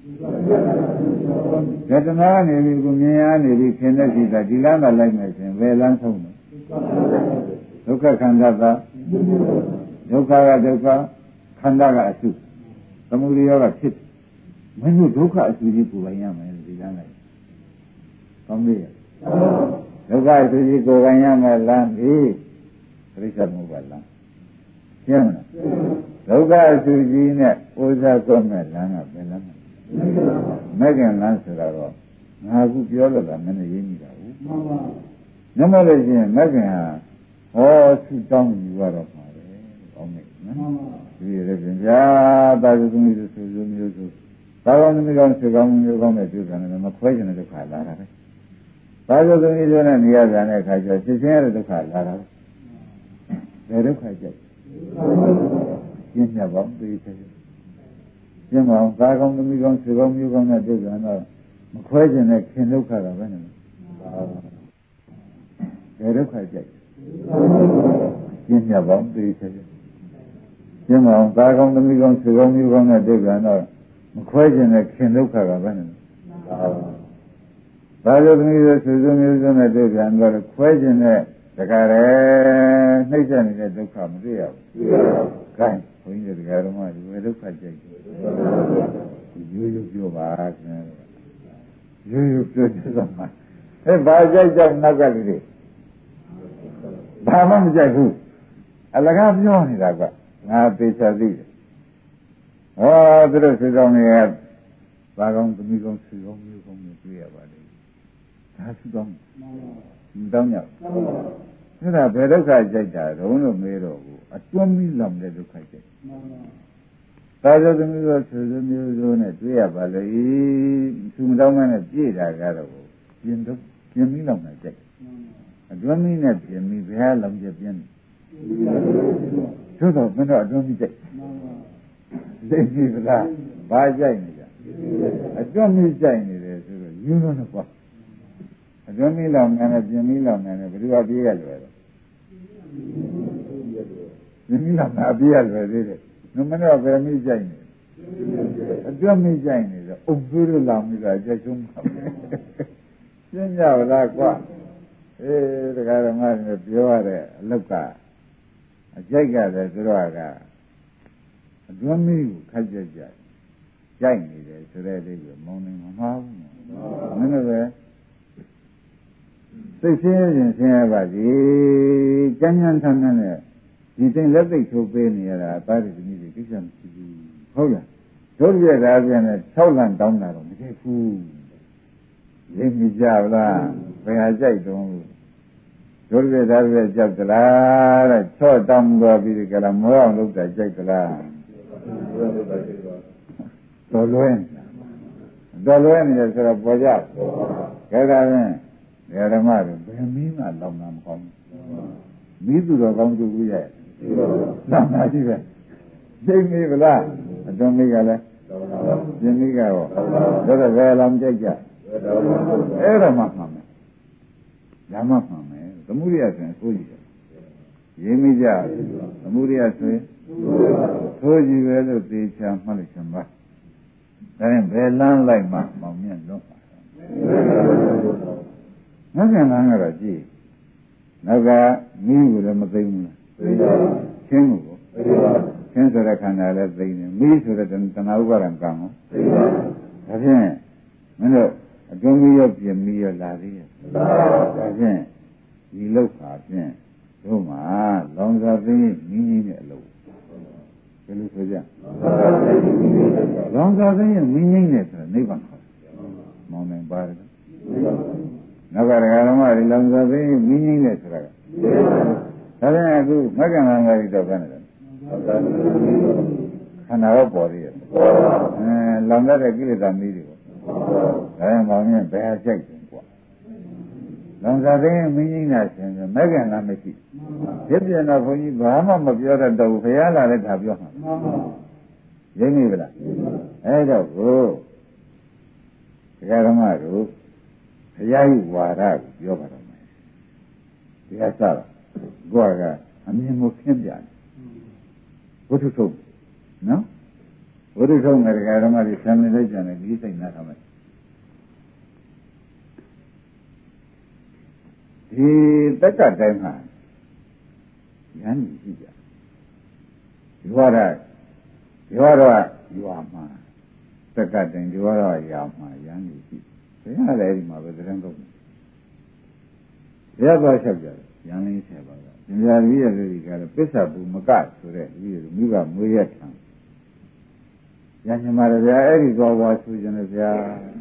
ယတနာနေပြီကိုမြင်ရနေပြီခင်တဲ့စိတ်ကဒီလမ်းကလိုက်မယ်ဆိုရင်ဘယ်လမ်းဆုံးလဲဒုက္ခခန္ဓာသာဒုက္ခကဒုက္ခခန္ဓာကအစုသမုဒိယောကဖြစ်မင်းတို့ဒုက္ခအစုကြီးကိုပိုင်ရမယ်ဒီလမ်းလိုက်ကောင်းပြီဒုက္ခအစုကြီးကိုပိုင်ရမယ်လမ်းဒီပရိစ္ဆေသမုပ္ပါလမ်းရှင်းမလားဒုက္ခအစုကြီးနဲ့ဥစ္စာဆုံးမဲ့လမ်းကဘယ်လမ်းလဲမဂ္ဂင်လမ်းဆိုတော့ငါခုပြောလို့ကမင်းရင်းမိတာဘူးမှန်ပါနမလို့ရှိရင်မဂ္ဂင်ဟာဟောဆုတောင်းယူရတော့မှာပဲကောင်းတယ်နော်မှန်ပါဒီရတဲ့ပြင်ဗျာတာသုသမီးဆိုဆိုမျိုးဆိုသာဝသမီးကောင်းဆွေကောင်းမျိုးကောင်းတဲ့ပြုကံနဲ့မခွဲကျင်တဲ့ဒုက္ခလာတာပဲသာသုသမီးဆိုတဲ့နေရာပြန်တဲ့အခါကျဖြစ်ချင်းရတဲ့ဒုက္ခလာတာပဲဘယ်ဒုက္ခကြိုက်ရှင်းပြပါဦးသိချင်ရှင်းပါအောင်သာကောင်းသမီးကောင်းဆွေကောင်းမျိုးကောင်းတဲ့ပြုကံတော့မခွဲကျင်တဲ့ခင်ဒုက္ခကပဲနဲ့ဘယ်ဒုက္ခကြိုက်ရှင်းပြပါဦးသိချင်ရှင်းပါအောင်သာကောင်းသမီးကောင်းဆွေကောင်းမျိုးကောင်းတဲ့ပြုကံတော့မခွဲကျင်တဲ့ခင်ဒုက္ခကပဲနဲ့သာယသမီးဆွေမျိုးစုံတဲ့ပြုကံတော့ခွဲကျင်တဲ့တခါတည်းနှိမ့်ဆက်နေတဲ့ဒုက္ခမတွေ့ရဘူး။ကဲဘုန်းကြီးတရားတော်မှဒီဝေဒုက္ခကြိုက်တယ်။ရိုးရိုးပြောပါခင်ဗျာ။ရိုးရိုးပြောကြတော့မှဘာကြိုက်ကြောက်နောက်ကလူတွေဘာမှမကြိုက်ဘူး။အလကားပြောနေတာကငါသေချာသိတယ်။ဟောသူတို့ဆွေဆောင်နေရဘာကောင်းသမီးကောင်းဆွေကောင်းမျိုးကောင်းတွေတွေ့ရပါလေ။ဒါဆွေဆောင်မတောင်းရဘူးအဲ့ဒါဘယ်ဒုက္ခကြိုက်တာတုံးလို့မေးတော့ဘူးအတွန်းပြီးလောင်တဲ့ဒုက္ခကြိုက်သာသသမီးတို့ဆွေမျိုးတို့နဲ့တွေ့ရပါလေသူမတောင်းနဲ့ပြည့်တာကတော့ပြင်းပြီးလောင်တာကြိုက်အတွန်းပြီးနဲ့ပြင်းပြီးဘယ်လောင်ကျပြင်းသို့တော့မင်းတို့အတွန်းပြီးကြိုက်သိပြီလားဘာကြိုက်နေကြအတွန်းပြီးကြိုက်နေတယ်ဆိုတော့ယူလို့တော့ကွာအတွင်းမီးလောင်နေတယ်ပြင်မီးလောင်နေတယ်ဘယ်သူကပြေးရလွယ်တော့ပြင်မီးလောင်တာပြေးရလွယ်သေးတယ်နမနဲ့ဘယ်မီးကြိုက်နေအတွင်းမီးကြိုက်နေတော့အုပ်သွေးလို့လောင်ပြီးတော့ကြိုက်ဆုံးပါရှင်းကြပါလားကွာတရားဓမ္မတွေပြောရတဲ့အလောကအကြိုက်ကလည်းသူတို့ကအတွင်းမီးကိုခက်ကြကြကြိုက်နေတယ်ဆိုတဲ့လေးကိုမောင်းနေမှာမဟုတ်ဘူးမင်းတို့ပဲစိတ်ဆင်းရဲခြင်းဆင်းရဲပါစေကျမ်းမ်းထမ်းထမ်းနဲ့ဒီသိလက်သိထိုးပေးနေရတာအသားတွေဒီကိစ္စမရှိဘူးဟုတ်လားတို့ပြတာပြန်နဲ့6လမ်းတောင်းတာတော့မကြိုက်ဘူးရင်းမိကြလားဘယ်ဟာကြိုက်တုံးတို့ပြတာပြကြောက်သလားတဲ့6တောင်းသွားပြီးကြလားမောအောင်လုပ်တာကြိုက်သလားတော်လွဲနေတယ်ဆိုတော့ပေါ်ကြခဲတာဖြင့်ဓမ္မတွေဘယ်မင်းမှလောင်တာမကောင်းဘူးမိသူတော်ကောင်းသူကြီးရဲ့လောင်တာရှိပဲသိမိဗလားအတွင်းမိကလည်းပြင်းမိကရောဒါတော့ဘယ်လောင်ကြိုက်ကြအဲ့ဒါမှမှန်မယ်ဓမ္မမှန်မယ်သမှုရိယဆိုရင်ဆိုကြည့်တယ်ရင်းမိကြသမှုရိယဆိုရင်ဆိုကြည့်ပဲလို့သေချာမှတ်လို့ရှင်ပါဒါရင်ဘယ်လမ်းလိုက်မှမောင်မြတ်လုံးငါကလမ်းကတော့ကြည့်နောက်ကမိကိုလည်းမသိဘူးလားသိပါဘူးချင်းကိုသိပါဘူးချင်းဆိုတဲ့ခန္ဓာလည်းသိနေမိဆိုတဲ့တဏှာဥပါဒံကံကိုသိပါဘူးဒါဖြင့်မင်းတို့အတွင်းမိရောပြင်မိရောလာသေးရဲ့ဒါဖြင့်ဒီလောက်ပါဖြင့်တို့မှာလောင်စာသိမိကြီးနဲ့အလုပ်ဘယ်လိုဆိုကြလောင်စာသိရင်မိကြီးနဲ့ဆိုနိဗ္ဗာန်ခေါ်မောင်းနိုင်ပါတယ်နောက်ကဓမ္မတွေလောင်စာသိမိကြီးနဲ့ဆိုတာကဒါပြန်အခုမက္ကန္တငါးရီတော့ကနေတယ်ခန္ဓာတော့ပေါ်သေးရဲ့လောင်တဲ့ကိလေသာမီးတွေပေါ့ဒါရင်မောင်မြင့်ဘယ်ဟာကြိုက်တယ်ကွာလောင်စာသိမင်းကြီးနာရှင်မက္ကန္တမရှိဖြစ်ပြန်တော့ဘုန်းကြီးဘာမှမပြောတတ်တော့ဘူးဘုရားလာလည်းဒါပြောမှာရင်းနေဗလားအဲ့တော့ကိုဓမ္မတို့ဘုရားကြီးဝါဒကိုပြောပါတော့မယ်ဒီကစားကိုကအမြင်ကိုခင်းပြတယ်ဝိထုထုံနော်ဝိထုထုံကဓမ္မတွေဆံနေလိုက်ကြတယ်ဒီစိတ်နားထားမယ်ဒီတက္ကတိုင်းမှာရန်ကြီးရှိကြရွာမှာတက္ကတိုင်းရွာမှာရန်ကြီးရှိဘယ်ဟာလဲဒီမှာပဲသတင်းတော့ဘုရားသွားလျှောက်ကြတယ်ရန်လေးဆက်ပါတော့ဉာဏ်ကြီးရဲ့လူကြီးကလည်းပစ္ဆပူမကဆိုတဲ့ဒီမိဘမွေးရထံရန်ညမရဗျာအဲ့ဒီသွားဝါဆူခြင်းလေဗျာ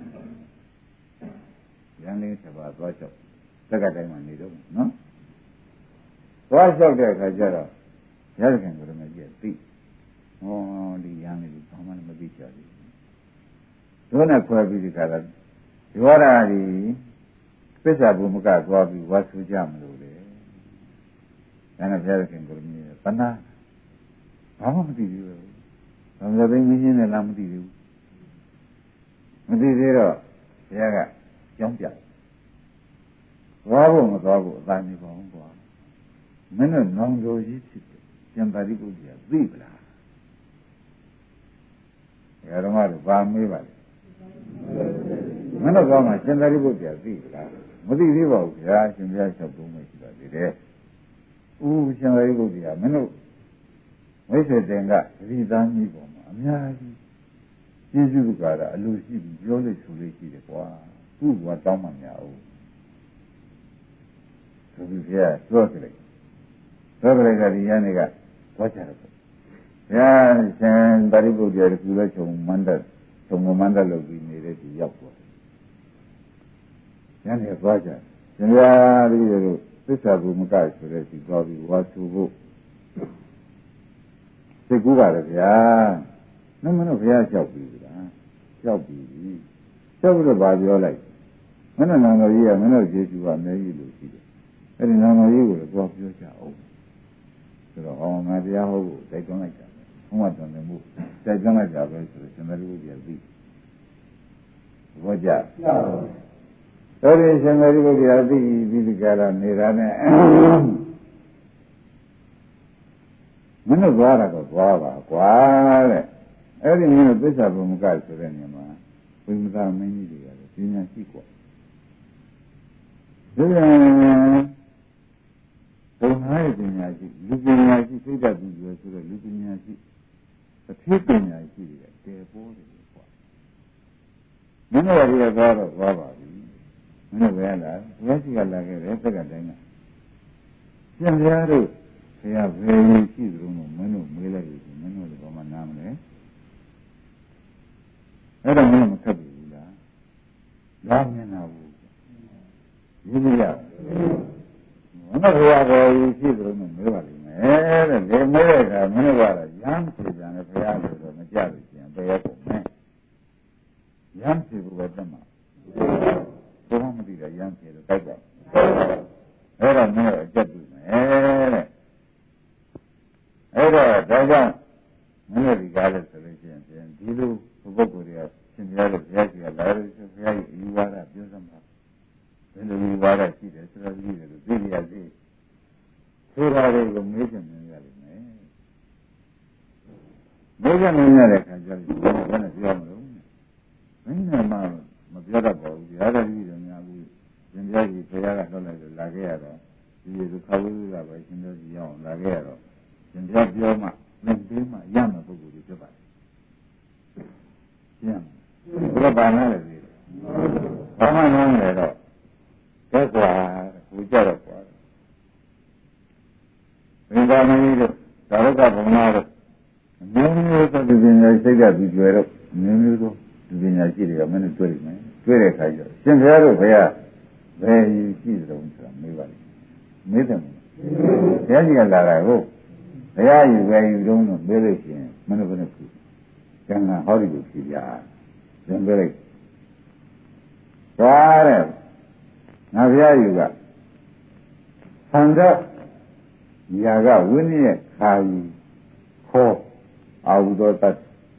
ရန်လေးဆက်ပါသွားလျှောက်တက္ကတိုင်းမှာနေတော့နော်သွားလျှောက်တဲ့အခါကျတော့ရသခင်ကိုလည်းမကြည့်သိဟောဒီရန်လေးဘာမှမသိကြဘူးတို့နဲ့ခွဲပြီးဒီကလာဒီဝါဒဒီပစ္ဆပူမကသွားပြီးဝါဆူကြမလို့လေဒါနဲ့ဘုရားခင်ကိုလည်းမြင်တယ်ပဏာဘာမှမသိဘူးဘာလို့သိမင်းင်းနဲ့လားမသိဘူးမသိသေးတော့ဘုရားကကြောင်းပြသွားဖို့မသွားဖို့အသာနေပါအောင်ကွာမင်းတို့နောင်တော်ကြီးဖြစ်တယ်ကျန်ပါဠိပုဒ်ကြီးသိပလားဓမ္မတို့ဗာမေးပါလေမင်းတို့ကောင်းမှာကျန်ပါဠိပုဒ်ကြီးသိပလားမသိသေးပါဘူးဗျာရှင်ဘုရားချက်ပုံးမရှိပါသေးတယ်ဦးရှင်ပါဠိပုဒ်ကြီးမင်းတို့ဝိသေသင်္ကသတိသားကြီးပေါ်မှာအများကြီးကျေးဇူးကားတာအလိုရှိပြီးပြောလို့ဆိုလို့ရှိတယ်ကွာသူ့ကတောင်းမှမရဘူးသူကပြောကြတယ်ကဒီရန်တွေကဝါကြတယ်ဗျာရှင်ပါဠိပုဒ်ကြီးကကုလချုံမန္တလုပ်ပြီးနေတဲ့ဒီရောက်သွားရန်တွေသွားကြရှင်ဗျာဒီလိုသစ္စာဘူမကဆိုတဲ့ဒီသွားပြီးဝါစုဖို့သိကူပါလေဗျာမင်းတို့ဘုရားလျှောက်ပြီလားလျှောက်ပြီလျှောက်ပြီးတော့ဗာပြောလိုက်မင်းတို့နာမကြီးကမင်းတို့ယေရှုကအများကြီးလို့ရှိတယ်အဲ့ဒီနာမကြီးကိုလည်းသွားပြောကြအောင်ဆိုတော့ငါတရားဟောဖို့တိုက်တွန်းလိုက်တာဘုရားတော်တယ်မှုတိုက်တွန်းလိုက်တာပဲဆိုတော့ရှင်သာရိပုတ္တရာသိဘောကြတော်ရင်ရှင်သာရိပုတ္တရာသိပြီးဒီကရနေတာနဲ့မင်းတို့သွားတာတော့သွားပါကွာတဲ့အဲ့ဒီမင်းတို့သစ္စာဘုံမကဆိုတဲ့နေရာမှာဝိမသာမင်းကြီးတွေကလည်းပညာရှိกว่าဒီဖြစ်ပညာရှိတယ်တေပိုးတယ်ပေါ့မင်းတို့ရသွားတော့သွားပါပြီမင်းတို့ပဲလားဘယ်ရှိကလာခဲ့တယ်သက်ကတိုင်းကပြန်ပြားတို့ဆရာဘယ်လိုရှိသလုံးမင်းတို့မေးလိုက်လို့မင်းတို့လည်းဘာမှနားမလဲအဲ့တော့မင်းမခက်ဘူးလားလာမြင်တာဘူးရင်းရမင်းတို့ဘုရားတော်ကြီးရှိသလုံးမေးပါလိမ့်မယ်တဲ့လေမေးတဲ့အခါမင်းတို့ကတော့ရမ်းပြေပြန်တယ်ဘုရားဆိုတော့မကြလို့ကျင်ဘယ်ရောက်ကုန်လဲရမ်းပြေဘူးပဲတတ်မှာဘုရားမသိတာရမ်းပြေလို့ကြိုက်ပါအဲ့တော့မင်းတို့အကျက်ပြီမယ်တဲ့အဲ့တော့ဒါကြောင့်မင်းတို့ဒီကားလို့ဆိုလို့ရှိရင်ဒီလိုပုဂ္ဂိုလ်တွေကရှင်ပြလို့ဘုရားကြီးကလာလို့ဆိုဘုရားကြီးအယူဝါဒပြောစမ်းပါဘယ်လိုယူဝါဒရှိတယ်ဆိုတော့ရှိတယ်လို့သိရစီဆိုတာတွေကိုမေးချင်နေရလိမ့်မယ်မေးချင်နေရတဲ့အခါကျတော့ဘယ်နဲ့ပြောမလို့မင်းကမှမပြောတတ်ပါဘူးဘုရားတော်ကြီးတွေများဘူးရှင်ပြကြီးဘုရားကလှုပ်လိုက်လို့လာခဲ့ရတော့ဒီလိုခဝေးကပဲရှင်ပြကြီးရောက်လာခဲ့ရတော့ရှင်ပြပြောမှမင်းပြီးမှရမယ်ပုဂ္ဂိုလ်တွေဖြစ်ပါတယ်ရှင်းဘုရားဘာနာလဲဒီဘာမှနားမလဲတော့သက်ကွာဟိုကြတော့ကွာဘင်္ဂါမင်းတို့သာရကဘုံနာတို့မျိုးမျိုးသောသူပညာစိတ်ကပြီးကျွဲတော့မျိုးမျိုးသောသူပညာရှိတွေကမင်းတို့တွေ့နေမယ်တွေ့တဲ့အခါကျတော့ရှင်ဘုရားတို့ဘုရားဘယ်ရှိသလုံးဆိုတာမေးပါလိမ့်မေးတယ်မလားဘုရားကြီးကလာတာဟုတ်ဘုရားကြီးပဲယူတော့မေးလို့ရှိရင်မင်းတို့ဘယ်နဲ့ဖြစ်ကျန်တာဟောဒီလိုဖြစ်ကြသင်ပေးလိုက်သွားတဲ့ငါဘုရားယူကသံဃာယာကဝိနည်းခါကြီးခေါ်အာဟုသောတတ်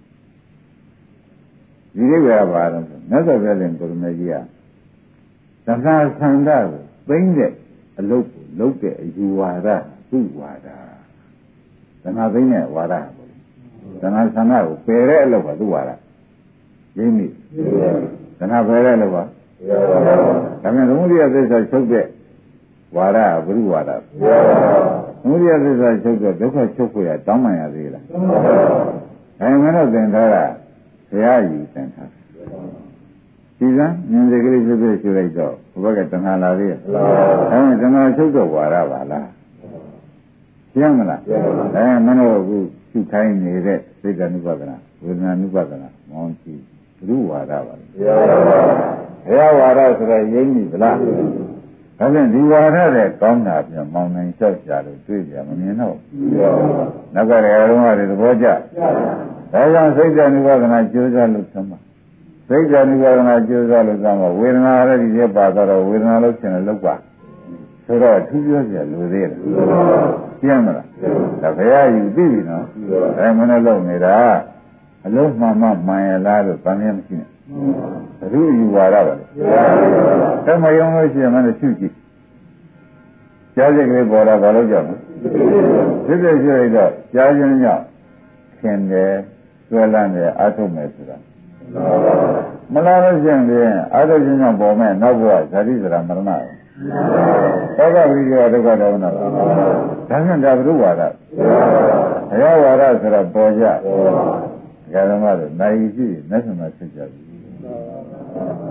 ဒီလိုပဲပါတော့မြတ်စွာဘုရားရှင်ကိုရမေကြီးကသံဃာသံဃာကိုသိမ့်တဲ့အလုပ်ကိုလုပ်တဲ့အယူဝါဒသူ့ဝါဒသံဃာသိမ့်တဲ့ဝါဒပေါ့သံဃာသံဃာကိုပယ်တဲ့အလုပ်ကသူ့ဝါဒရင်းမိသံဃာပယ်တဲ့အလုပ်ကဒါပြန်သမုဒိယသစ္စာချုပ်တဲ့ဝါဒဘုရုဝါဒသမုဒိယသစ္စာချုပ်တဲ့ဒုက္ခချုပ်ကိုရတောင်းပန်ရသေးလားဒါမှမဟုတ်သင်ထားတာဘုရားကြီးသင်ထားဒီကဉာဏ်စိတ်ကလေးဖြစ်ဖြစ်ရှုလိုက်တော့ဘုရားကတဏှာလာသေးရဲ့အဲတဏှာချုပ်တဲ့ဝါဒပါလားရှင်းမလားမင်းတို့အခုရှုခိုင်းနေတဲ့စိတ်ဓာတ်ဥပဒနာဝေဒနာဥပဒနာမောင်းကြည့်ဘုရုဝါဒပါလေဘုရားဝါဒဆိုတော့ရင်းပြီဗလားဒါဖြင့်ဒီဝါဒတဲ့ကောင်းတာပြန်မောင်းနိုင်လျှောက်ကြလို့တွေ့ကြမမြင်တော့နောက်ကလည်းအလုံးအရသဘောကျဒါကြောင့်စိတ်ဓာတ်ဥပဒနာကျိုးစားလို့သမှာစိတ်ဓာတ်ဥပဒနာကျိုးစားလို့သမှာဝေဒနာရတဲ့ဒီပါတော့ဝေဒနာလို့ရှင်လည်းလောက်ပါဆိုတော့ထူးပြောစရာလိုသေးတယ်ရှင်းမလားဒါဘုရားယူသိပြီနော်အဲမနဲ့လုံနေတာအလုံးမှန်မှန်ရလားလို့ဗာမင်းမရှိနဲ့ဘုရုယူဝါဒပါလေတမယုံလို့ရှိရင်မနဲ့ရှုကြည့်ကြားစိတ်ကလေးပေါ်လာဘာလို့ကြောက်လဲဖြစ်ဖြစ်ရှိရတော့ကြားခြင်းကြောင့်ခင်တယ်ဆွဲလန်းတယ်အာထုတ်မယ်ဆိုတာမလားလို့ရှိရင်အာထုတ်ခြင်းကြောင့်ပေါ်မဲ့နောက်ဘဝဇာတိစရာမရဏသောကဝိရိယဒုက္ခဒေါမနလားဒါဖြင့်ဒါဘုရုဝါဒဘုရားဝါဒဆိုတာပေါ်ကြဓမ္မတို့နိုင်ရှိမျက်စံမှာဖြစ်ကြပြီ